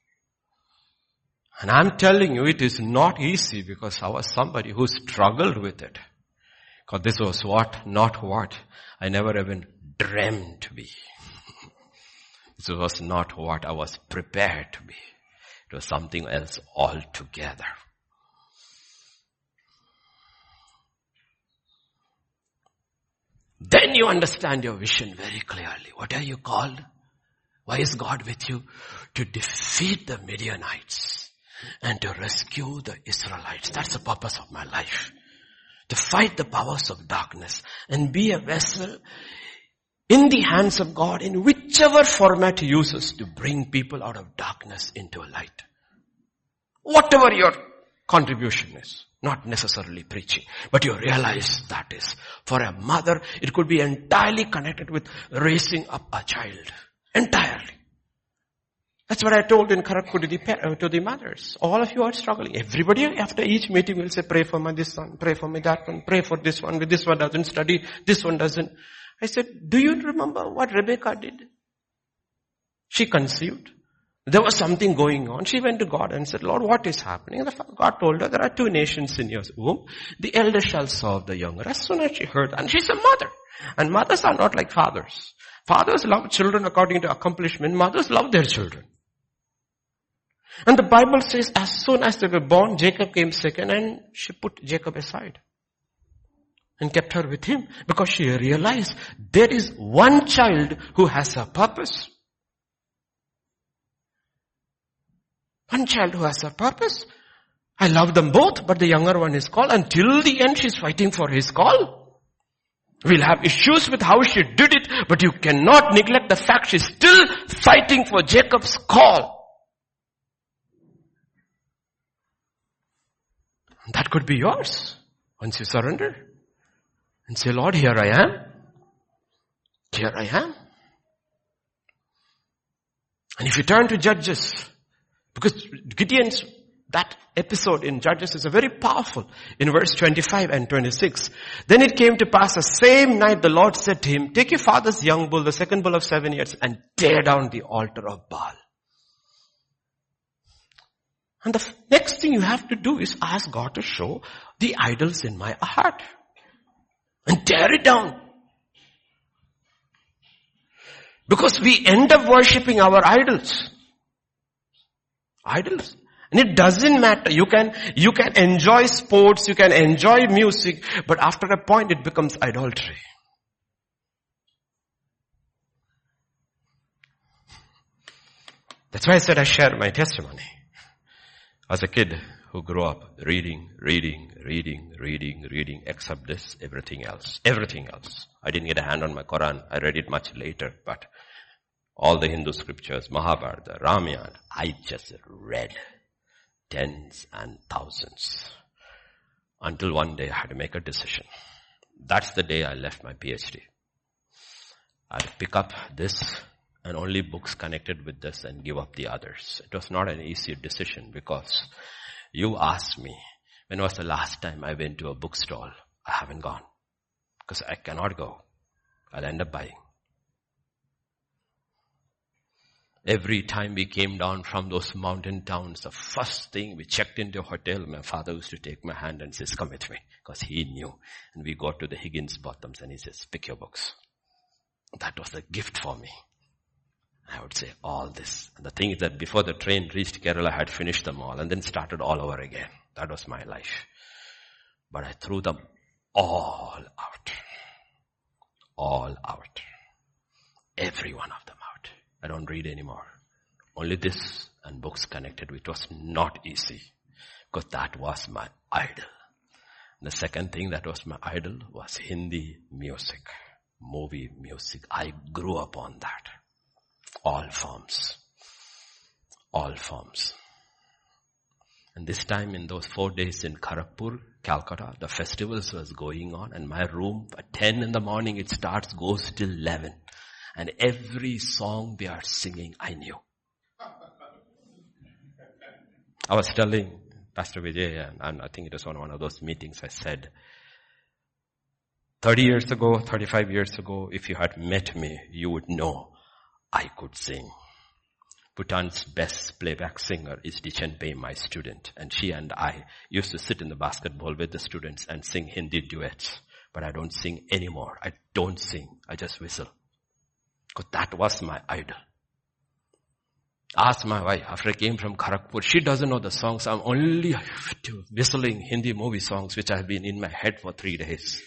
And I'm telling you, it is not easy because I was somebody who struggled with it. Because this was not what I never even dreamed to be. This was not what I was prepared to be. It was something else altogether. Then you understand your vision very clearly. What are you called? Why is God with you? To defeat the Midianites and to rescue the Israelites. That's the purpose of my life. To fight the powers of darkness and be a vessel in the hands of God in whichever format He uses to bring people out of darkness into a light. Whatever your contribution is. Not necessarily preaching, but you realize that is. For a mother, it could be entirely connected with raising up a child. Entirely. That's what I told in Kharagpur to the mothers. All of you are struggling. Everybody after each meeting will say, pray for me this one, pray for me that one, pray for this one. This one doesn't study, this one doesn't. I said, do you remember what Rebecca did? She conceived. There was something going on. She went to God and said, Lord, what is happening? And God told her, there are 2 nations in your womb. The elder shall serve the younger. As soon as she heard that, and she's a mother. And mothers are not like fathers. Fathers love children according to accomplishment. Mothers love their children. And the Bible says, as soon as they were born, Jacob came second and she put Jacob aside. And kept her with him. Because she realized there is one child who has a purpose. One child who has a purpose. I love them both, but the younger one is called. Until the end, she's fighting for his call. We'll have issues with how she did it, but you cannot neglect the fact she's still fighting for Jacob's call. And that could be yours once you surrender and say, Lord, here I am. Here I am. And if you turn to Judges, because Gideon's, that episode in Judges is a very powerful. In verse 25 and 26. Then it came to pass the same night the Lord said to him, take your father's young bull, the second bull of 7 years, and tear down the altar of Baal. And the next thing you have to do is ask God to show the idols in my heart. And tear it down. Because we end up worshipping our idols. Idols. And it doesn't matter. You can enjoy sports, you can enjoy music, but after a point it becomes idolatry. That's why I said I share my testimony. As a kid who grew up reading, except this, everything else. Everything else. I didn't get a hand on my Quran. I read it much later, but all the Hindu scriptures, Mahabharata, Ramayana, I just read tens and thousands. Until one day I had to make a decision. That's the day I left my PhD. I'd pick up this and only books connected with this and give up the others. It was not an easy decision because you asked me, when was the last time I went to a bookstall? I haven't gone because I cannot go. I'll end up buying. Every time we came down from those mountain towns, the first thing we checked into a hotel, my father used to take my hand and says, come with me, because he knew. And we got to the Higgins Bottoms and he says, pick your books. That was a gift for me. I would say all this. And the thing is that before the train reached Kerala, I had finished them all and then started all over again. That was my life. But I threw them all out. All out. Every one of them out. I don't read anymore. Only this and books connected, which was not easy. Because that was my idol. The second thing that was my idol was Hindi music. Movie music. I grew up on that. All forms. All forms. And this time in those 4 days in Kharagpur, Calcutta, the festivals was going on and my room at 10 in the morning it starts, goes till 11. And every song they are singing, I knew. I was telling Pastor Vijay, and I think it was on one of those meetings, I said, 30 years ago, 35 years ago, if you had met me, you would know I could sing. Bhutan's best playback singer is Dichen Pei, my student. And she and I used to sit in the basketball with the students and sing Hindi duets. But I don't sing anymore. I don't sing. I just whistle. Because that was my idol. Ask my wife, after I came from Kharagpur, she doesn't know the songs. I'm only whistling Hindi movie songs which have been in my head for 3 days.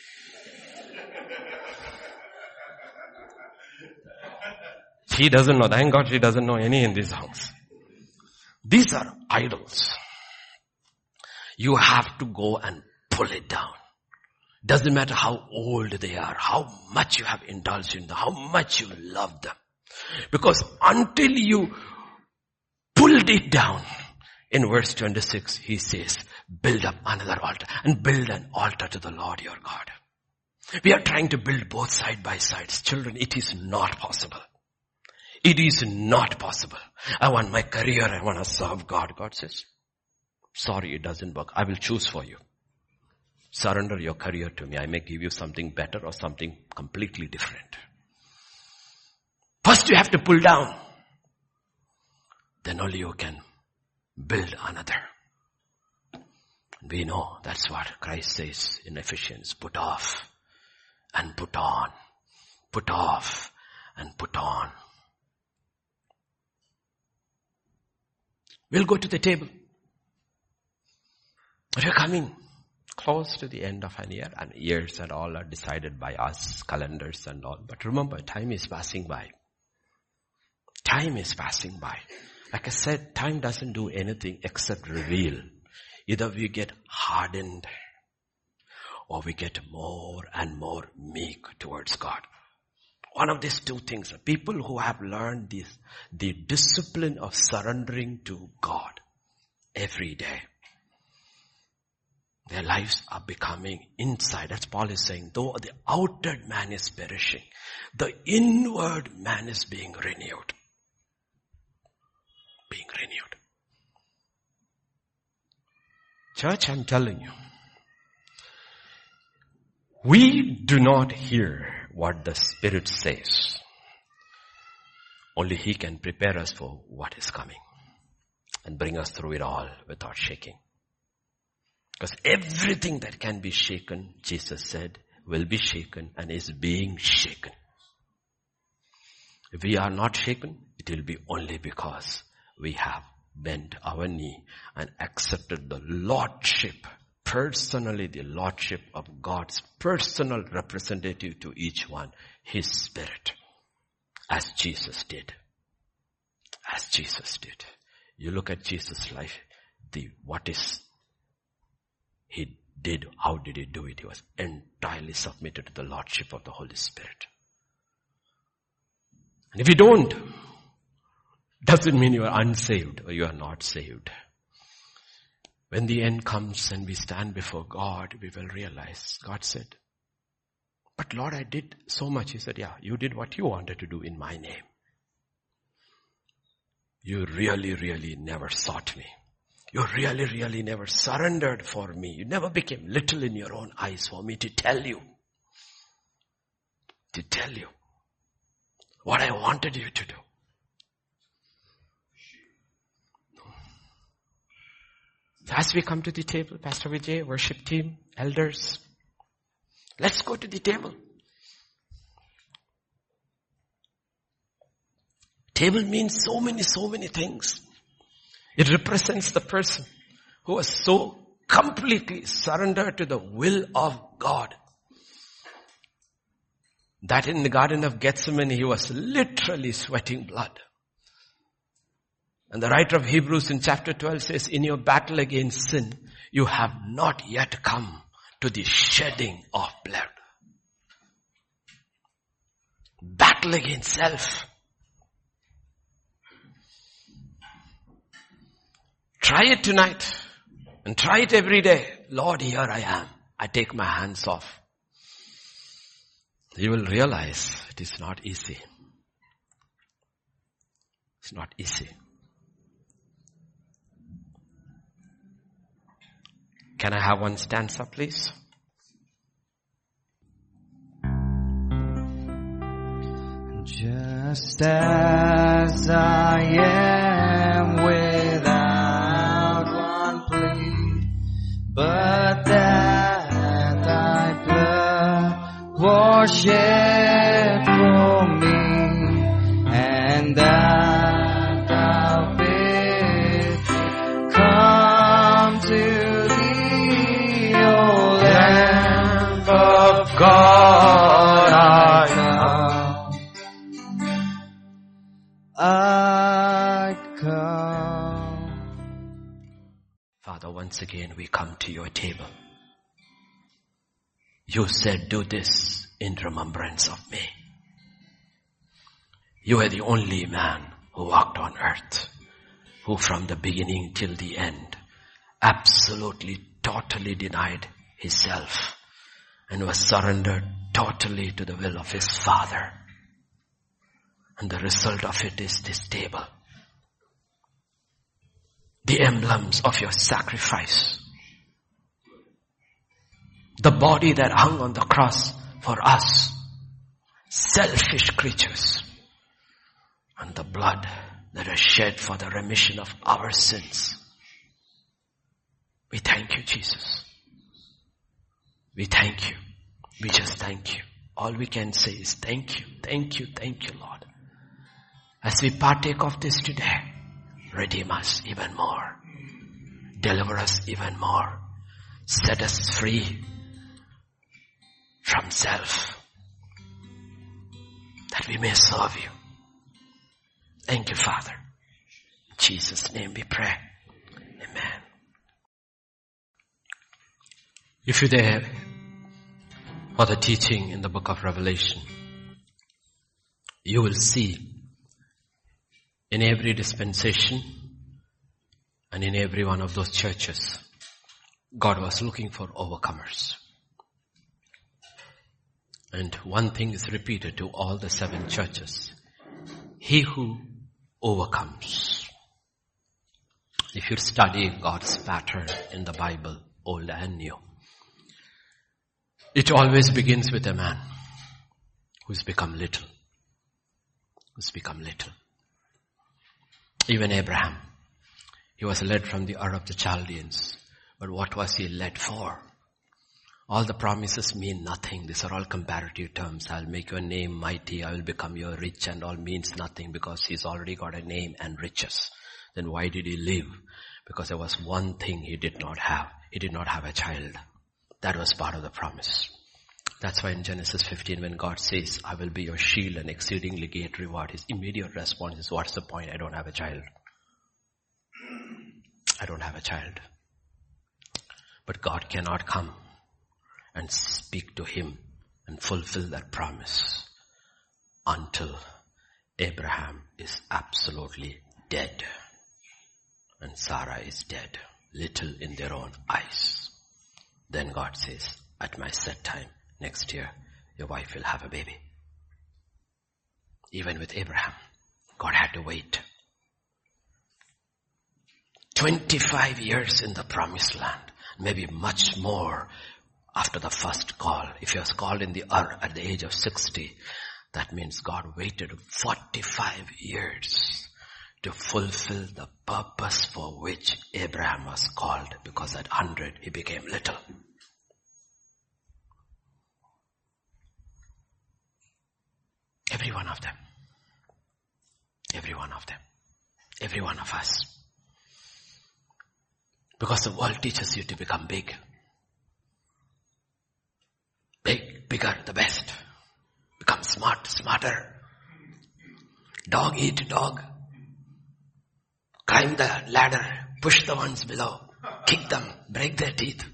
She doesn't know. Thank God she doesn't know any Hindi songs. These are idols. You have to go and pull it down. Doesn't matter how old they are, how much you have indulged in them, how much you love them. Because until you pulled it down, in verse 26, he says, build up another altar and build an altar to the Lord your God. We are trying to build both side by sides. Children, it is not possible. It is not possible. I want my career, I want to serve God. God says, sorry, it doesn't work. I will choose for you. Surrender your career to me. I may give you something better or something completely different. First you have to pull down. Then only you can build another. We know that's what Christ says in Ephesians. Put off and put on. Put off and put on. We'll go to the table. We're coming close to the end of an year, and years and all are decided by us, calendars and all. But remember, time is passing by. Time is passing by. Like I said, time doesn't do anything except reveal. Either we get hardened or we get more and more meek towards God. One of these two things, people who have learned this, the discipline of surrendering to God every day, their lives are becoming inside. That's Paul is saying, though the outer man is perishing, the inward man is being renewed. Being renewed. Church, I'm telling you, we do not hear what the Spirit says. Only He can prepare us for what is coming and bring us through it all without shaking. Because everything that can be shaken, Jesus said, will be shaken and is being shaken. If we are not shaken, it will be only because we have bent our knee and accepted the Lordship, personally the Lordship of God's personal representative to each one, His Spirit, as Jesus did. as Jesus did. You look at Jesus' life, he did, how did he do it? He was entirely submitted to the Lordship of the Holy Spirit. And if you don't, doesn't mean you are unsaved or you are not saved. When the end comes and we stand before God, we will realize, God said, but Lord, I did so much. He said, yeah, you did what you wanted to do in my name. You really, really never sought me. You really, really never surrendered for me. You never became little in your own eyes for me to tell you what I wanted you to do. As we come to the table, Pastor Vijay, worship team, elders, let's go to the table. Table means so many things. It represents the person who was so completely surrendered to the will of God that in the Garden of Gethsemane he was literally sweating blood. And the writer of Hebrews in chapter 12 says, in your battle against sin, you have not yet come to the shedding of blood. Battle against self. Try it tonight and try it every day. Lord, here I am. I take my hands off. You will realize it is not easy. It's not easy. Can I have one stanza, please? Just as I am without one plea, but that thy blood was shed for me, and that thou bidst come to of God I come. Father, once again we come to your table. You said, do this in remembrance of me. You are the only man who walked on earth, who from the beginning till the end absolutely, totally denied himself and was surrendered totally to the will of his Father. And the result of it is this table. The emblems of your sacrifice. The body that hung on the cross for us, selfish creatures. And the blood that was shed for the remission of our sins. We thank you, Jesus. We thank you. We just thank you. All we can say is thank you, thank you, thank you, Lord. As we partake of this today, redeem us even more. Deliver us even more. Set us free from self, that we may serve you. Thank you, Father. In Jesus' name we pray. Amen. If you're there for the teaching in the book of Revelation, you will see in every dispensation and in every one of those churches, God was looking for overcomers. And one thing is repeated to all the 7 churches. He who overcomes. If you study God's pattern in the Bible, Old and New, it always begins with a man who's become little. Who's become little. Even Abraham, he was led from the Ur of the Chaldeans. But what was he led for? All the promises mean nothing. These are all comparative terms. I'll make your name mighty. I will become your rich, and all means nothing because he's already got a name and riches. Then why did he live? Because there was one thing he did not have. He did not have a child. That was part of the promise. That's why in Genesis 15 when God says, I will be your shield and exceedingly great reward, his immediate response is, what's the point? I don't have a child. I don't have a child. But God cannot come and speak to him and fulfill that promise until Abraham is absolutely dead and Sarah is dead, little in their own eyes. Then God says, at my set time, next year, your wife will have a baby. Even with Abraham, God had to wait. 25 years in the promised land, maybe much more after the first call. If he was called in the Ur at the age of 60, that means God waited 45 years to fulfill the purpose for which Abraham was called, because at 100 he became little. Every one of them. Every one of them. Every one of us. Because the world teaches you to become big. Big, bigger, the best. Become smart, smarter. Dog eat dog. Climb the ladder. Push the ones below. Kick them. Break their teeth.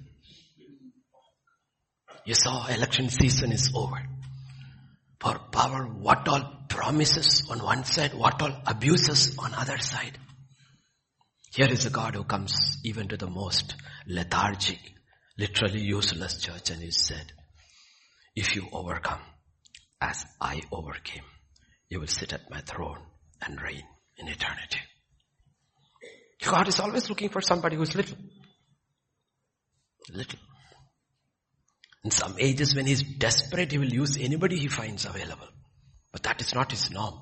You saw election season is over. For power, what all promises on one side, what all abuses on other side. Here is a God who comes even to the most lethargic, literally useless church, and he said, if you overcome as I overcame, you will sit at my throne and reign in eternity. God is always looking for somebody who is little. Little. In some ages when he's desperate, he will use anybody he finds available. But that is not his norm.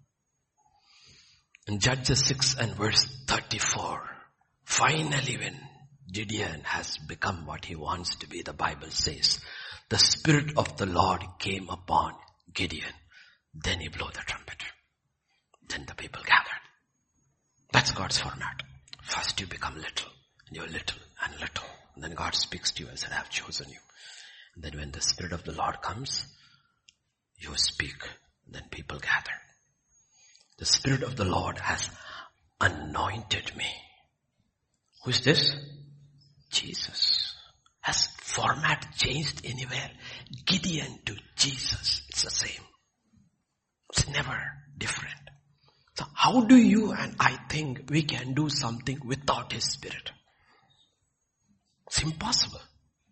In Judges 6 and verse 34, finally when Gideon has become what he wants to be, the Bible says, the Spirit of the Lord came upon Gideon. Then he blew the trumpet. Then the people gathered. That's God's format. First you become little, and you're little and little. And then God speaks to you and said, I have chosen you. And then when the Spirit of the Lord comes, you speak. And then people gather. The Spirit of the Lord has anointed me. Who is this? Jesus. Has format changed anywhere? Gideon to Jesus. It's the same. It's never different. So how do you and I think we can do something without His Spirit? It's impossible.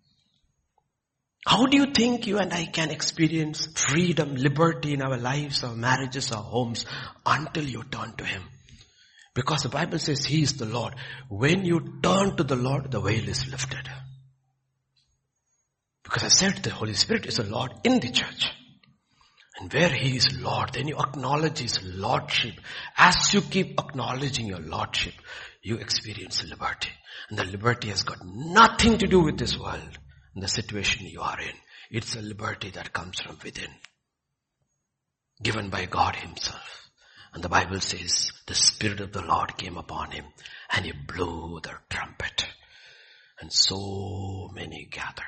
How do you think you and I can experience freedom, liberty in our lives, our marriages, our homes, until you turn to Him? Because the Bible says He is the Lord. When you turn to the Lord, the veil is lifted. Because I said the Holy Spirit is the Lord in the church. And where He is Lord, then you acknowledge His Lordship. As you keep acknowledging your Lordship, you experience liberty. And the liberty has got nothing to do with this world and the situation you are in. It's a liberty that comes from within, given by God Himself. And the Bible says the Spirit of the Lord came upon Him and He blew the trumpet. And so many gathered.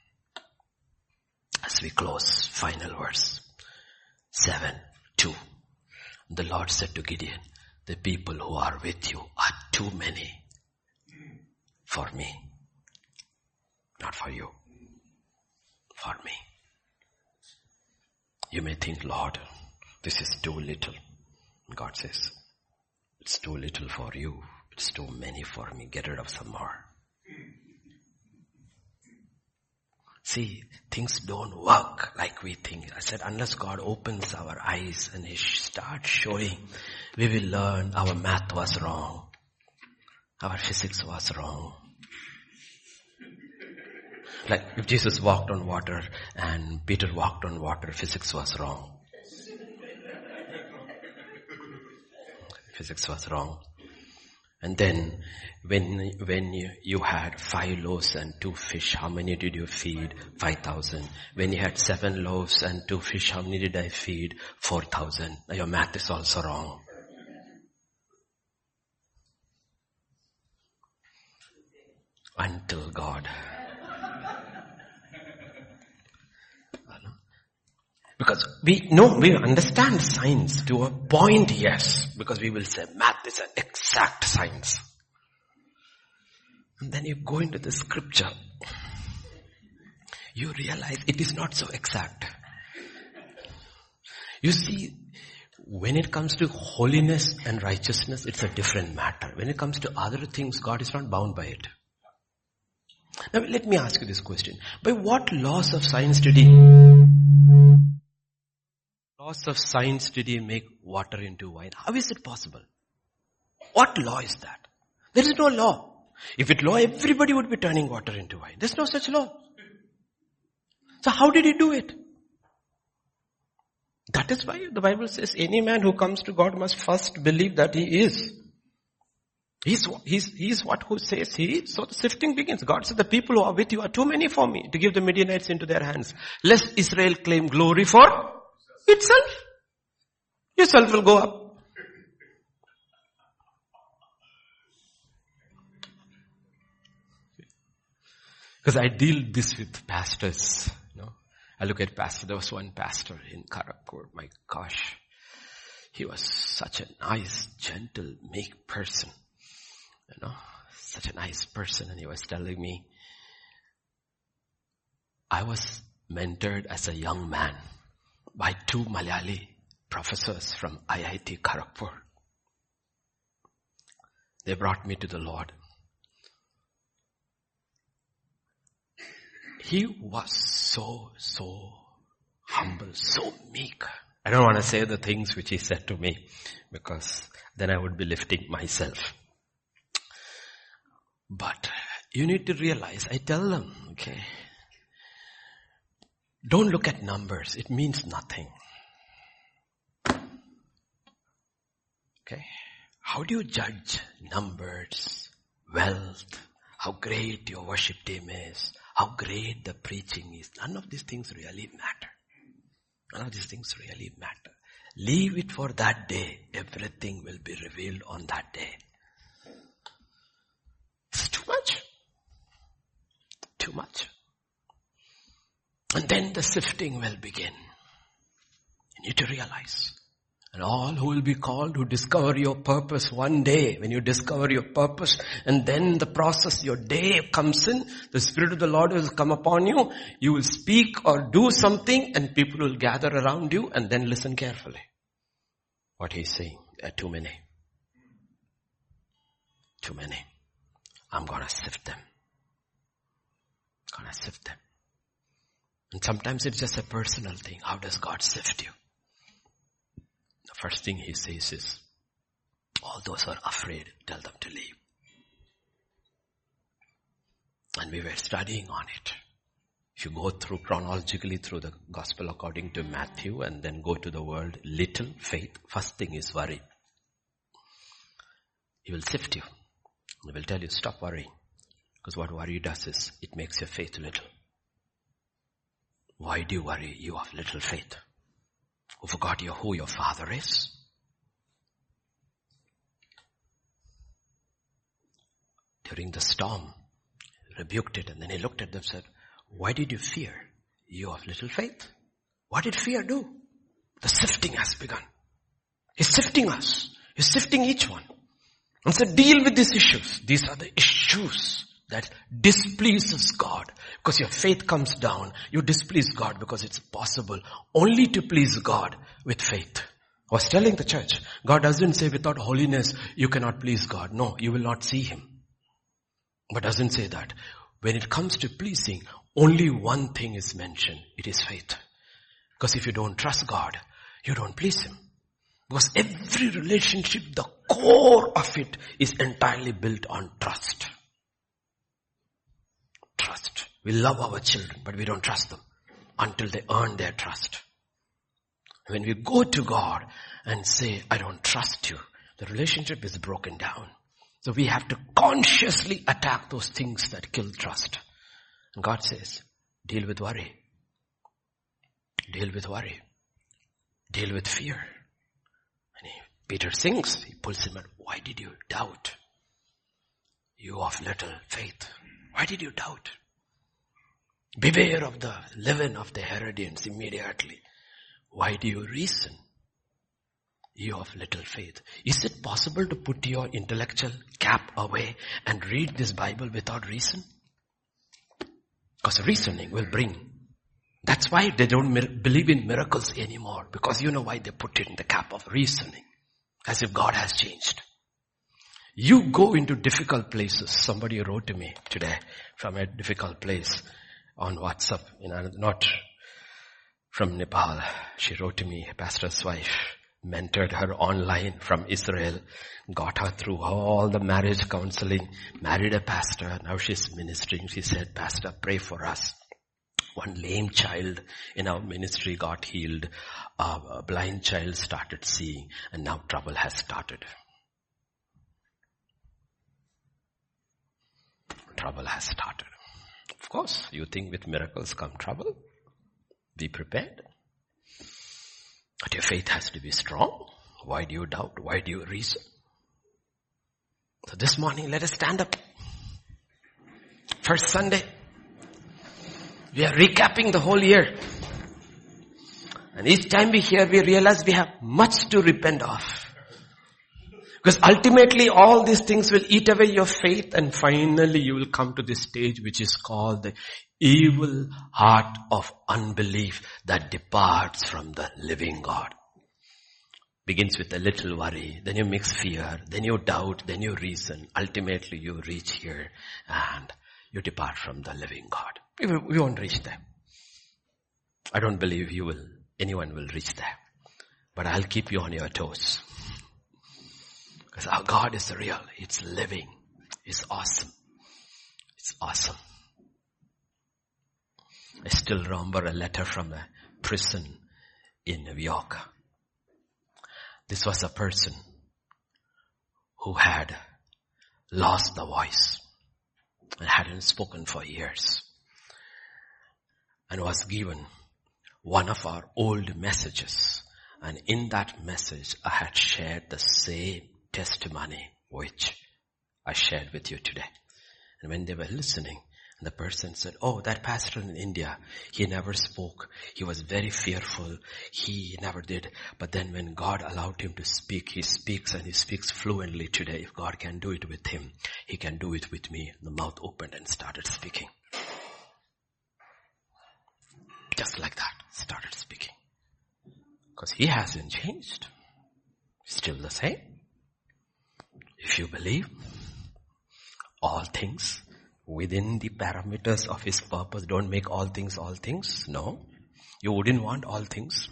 As we close, final verse. 7:2. The Lord said to Gideon, the people who are with you are too many for me. Not for you. For me. You may think, Lord, this is too little. God says, it's too little for you. It's too many for me. Get rid of some more. See, things don't work like we think. I said, unless God opens our eyes and He starts showing, we will learn our math was wrong. Our physics was wrong. Like if Jesus walked on water and Peter walked on water, physics was wrong. Physics was wrong. And then when you had 5 loaves and 2 fish, how many did you feed? 5,000. When you had 7 loaves and 2 fish, how many did I feed? 4,000. Now your math is also wrong. Because we know, we understand science to a point, yes. Because we will say math is an exact science. And then you go into the scripture. You realize it is not so exact. You see, when it comes to holiness and righteousness, it's a different matter. When it comes to other things, God is not bound by it. Now let me ask you this question. By what laws of science did he make water into wine? How is it possible? What law is that? There is no law. If it law, everybody would be turning water into wine. There's no such law. So how did he do it? That is why the Bible says any man who comes to God must first believe that he is. He's what who says he is. So the sifting begins. God said the people who are with you are too many for me to give the Midianites into their hands. Lest Israel claim glory for itself. Yourself will go up. Because I deal this with pastors. I look at pastor. There was one pastor in Kharagpur. My gosh. He was such a nice, gentle, meek person. Such a nice person. And he was telling me, I was mentored as a young man by two Malayali professors from IIT Kharagpur. They brought me to the Lord. He was so humble, so meek. I don't want to say the things which he said to me because then I would be lifting myself. But you need to realize, I tell them, okay, don't look at numbers. It means nothing. Okay. How do you judge numbers, wealth, how great your worship team is, how great the preaching is? None of these things really matter. None of these things really matter. Leave it for that day. Everything will be revealed on that day. It's too much. Too much. And then the sifting will begin. You need to realize. And all who will be called who discover your purpose one day, when you discover your purpose, and then the process, your day comes in, the Spirit of the Lord will come upon you, you will speak or do something, and people will gather around you, and then listen carefully. What he's saying, there are too many. Too many. I'm gonna sift them. Gonna sift them. And sometimes it's just a personal thing. How does God sift you? The first thing he says is, all those who are afraid, tell them to leave. And we were studying on it. If you go through chronologically through the gospel according to Matthew and then go to the word little faith, first thing is worry. He will sift you. He will tell you, stop worrying. Because what worry does is, it makes your faith little. Why do you worry? You have little faith. Who forgot who your father is? During the storm, he rebuked it, and then he looked at them and said, why did you fear? You have little faith. What did fear do? The sifting has begun. He's sifting us. He's sifting each one. And said, deal with these issues. These are the issues that displeases God. Because your faith comes down, you displease God because it's possible only to please God with faith. I was telling the church, God doesn't say without holiness you cannot please God. No, you will not see Him. But doesn't say that. When it comes to pleasing, only one thing is mentioned. It is faith. Because if you don't trust God, you don't please Him. Because every relationship, the core of it is entirely built on trust. Trust. We love our children, but we don't trust them until they earn their trust. When we go to God and say, I don't trust you, the relationship is broken down. So we have to consciously attack those things that kill trust. And God says, deal with worry. Deal with worry. Deal with fear. And Peter sings, he pulls him out. Why did you doubt? You of little faith. Why did you doubt? Beware of the leaven of the Herodians immediately. Why do you reason? You of little faith. Is it possible to put your intellectual cap away and read this Bible without reason? Because reasoning will bring. That's why they don't believe in miracles anymore. Because you know why they put it in the cap of reasoning. As if God has changed. You go into difficult places. Somebody wrote to me today from a difficult place on WhatsApp. Not from Nepal. She wrote to me, a pastor's wife. Mentored her online from Israel, got her through all the marriage counseling, married a pastor, now she's ministering. She said, Pastor, pray for us. One lame child in our ministry got healed. A blind child started seeing, and now trouble has started. Trouble has started. Of course, you think with miracles come trouble. Be prepared. But your faith has to be strong. Why do you doubt? Why do you reason? So this morning, let us stand up. First Sunday. We are recapping the whole year. And each time we hear, we realize we have much to repent of. Because ultimately all these things will eat away your faith, and finally you will come to this stage which is called the evil heart of unbelief that departs from the living God. Begins with a little worry, then you mix fear, then you doubt, then you reason. Ultimately you reach here and you depart from the living God. We won't reach there. I don't believe anyone will reach there. But I'll keep you on your toes. Because our God is real. It's living. It's awesome. It's awesome. I still remember a letter from a prison in New York. This was a person who had lost the voice and hadn't spoken for years, and was given one of our old messages. And in that message, I had shared the same testimony which I shared with you today. And when they were listening, the person said, oh, that pastor in India, he never spoke. He was very fearful. He never did. But then when God allowed him to speak, he speaks, and he speaks fluently today. If God can do it with him, he can do it with me. The mouth opened and started speaking. Just like that, started speaking. Because he hasn't changed. Still the same. If you believe, all things within the parameters of his purpose. Don't make all things all things. No. You wouldn't want all things.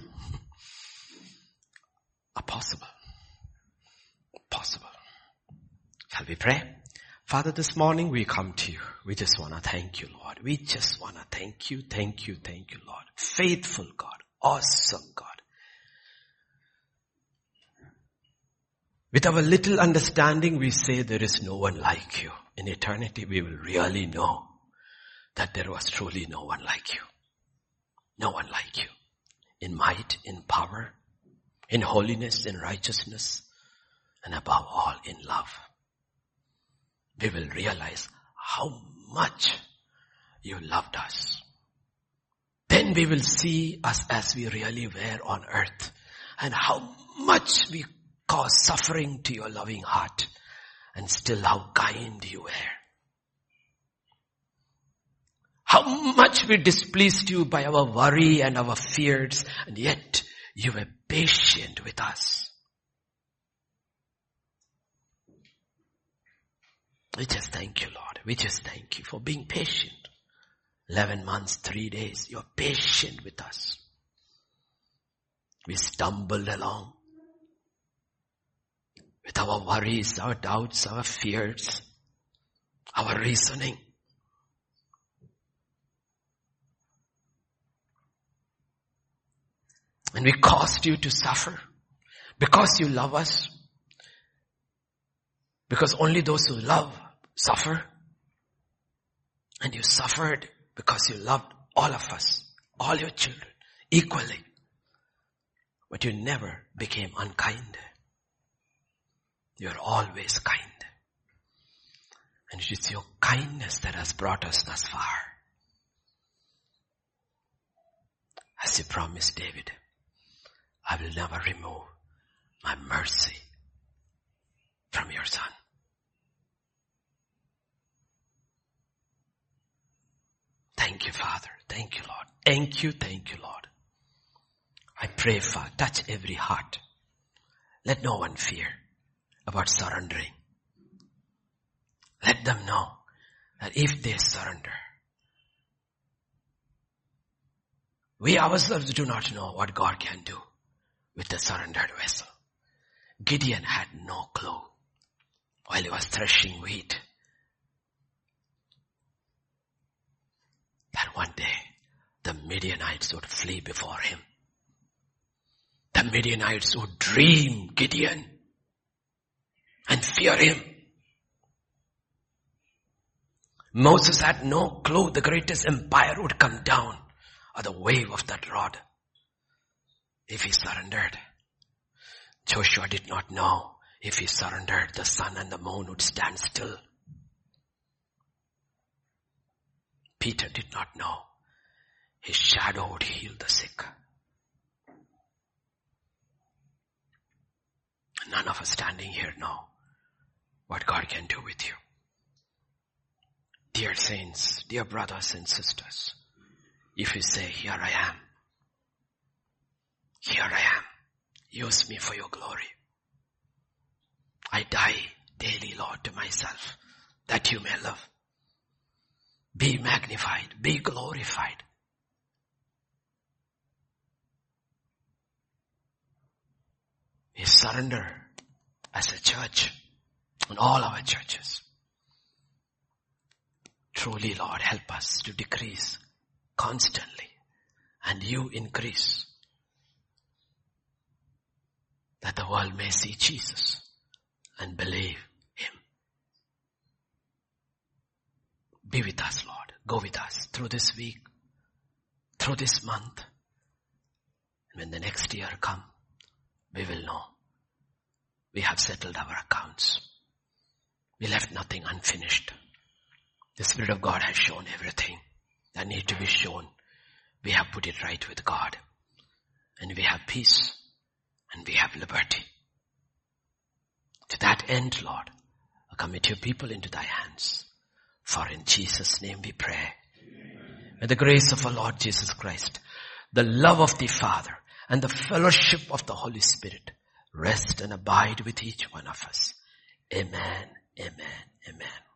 Possible. Possible. Shall we pray? Father, this morning we come to you. We just want to thank you, Lord. We just want to thank you, Lord. Faithful God. Awesome God. With our little understanding, we say there is no one like you. In eternity, we will really know that there was truly no one like you. No one like you. In might, in power, in holiness, in righteousness, and above all, in love. We will realize how much you loved us. Then we will see us as we really were on earth, and how much we cause suffering to your loving heart, and still how kind you were. How much we displeased you by our worry and our fears, and yet you were patient with us. We just thank you, Lord. We just thank you for being patient. 11 months, 3 days, you're patient with us. We stumbled along with our worries, our doubts, our fears, our reasoning. And we caused you to suffer because you love us. Because only those who love suffer. And you suffered because you loved all of us, all your children, equally. But you never became unkind. You're always kind. And it is your kindness that has brought us thus far. As you promised David, I will never remove my mercy from your Son. Thank you, Father. Thank you, Lord. Thank you, Lord. I pray, Father, touch every heart. Let no one fear about surrendering. Let them know that if they surrender, we ourselves do not know what God can do with the surrendered vessel. Gideon had no clue while he was threshing wheat that one day the Midianites would flee before him. The Midianites would dream Gideon and fear him. Moses had no clue the greatest empire would come down at the wave of that rod if he surrendered. Joshua did not know if he surrendered, the sun and the moon would stand still. Peter did not know his shadow would heal the sick. None of us standing here know what God can do with you. Dear saints, dear brothers and sisters, if you say, here I am, use me for your glory. I die daily, Lord, to myself, that you may live. Be magnified, be glorified. We surrender as a church and all our churches. Truly, Lord, help us to decrease constantly and you increase, that the world may see Jesus and believe him. Be with us, Lord. Go with us through this week, through this month. And when the next year comes, we will know we have settled our accounts. We left nothing unfinished. The Spirit of God has shown everything that needs to be shown. We have put it right with God. And we have peace. And we have liberty. To that end, Lord, I commit your people into thy hands. For in Jesus' name we pray. Amen. May the grace of our Lord Jesus Christ, the love of the Father, and the fellowship of the Holy Spirit rest and abide with each one of us. Amen, amen, amen.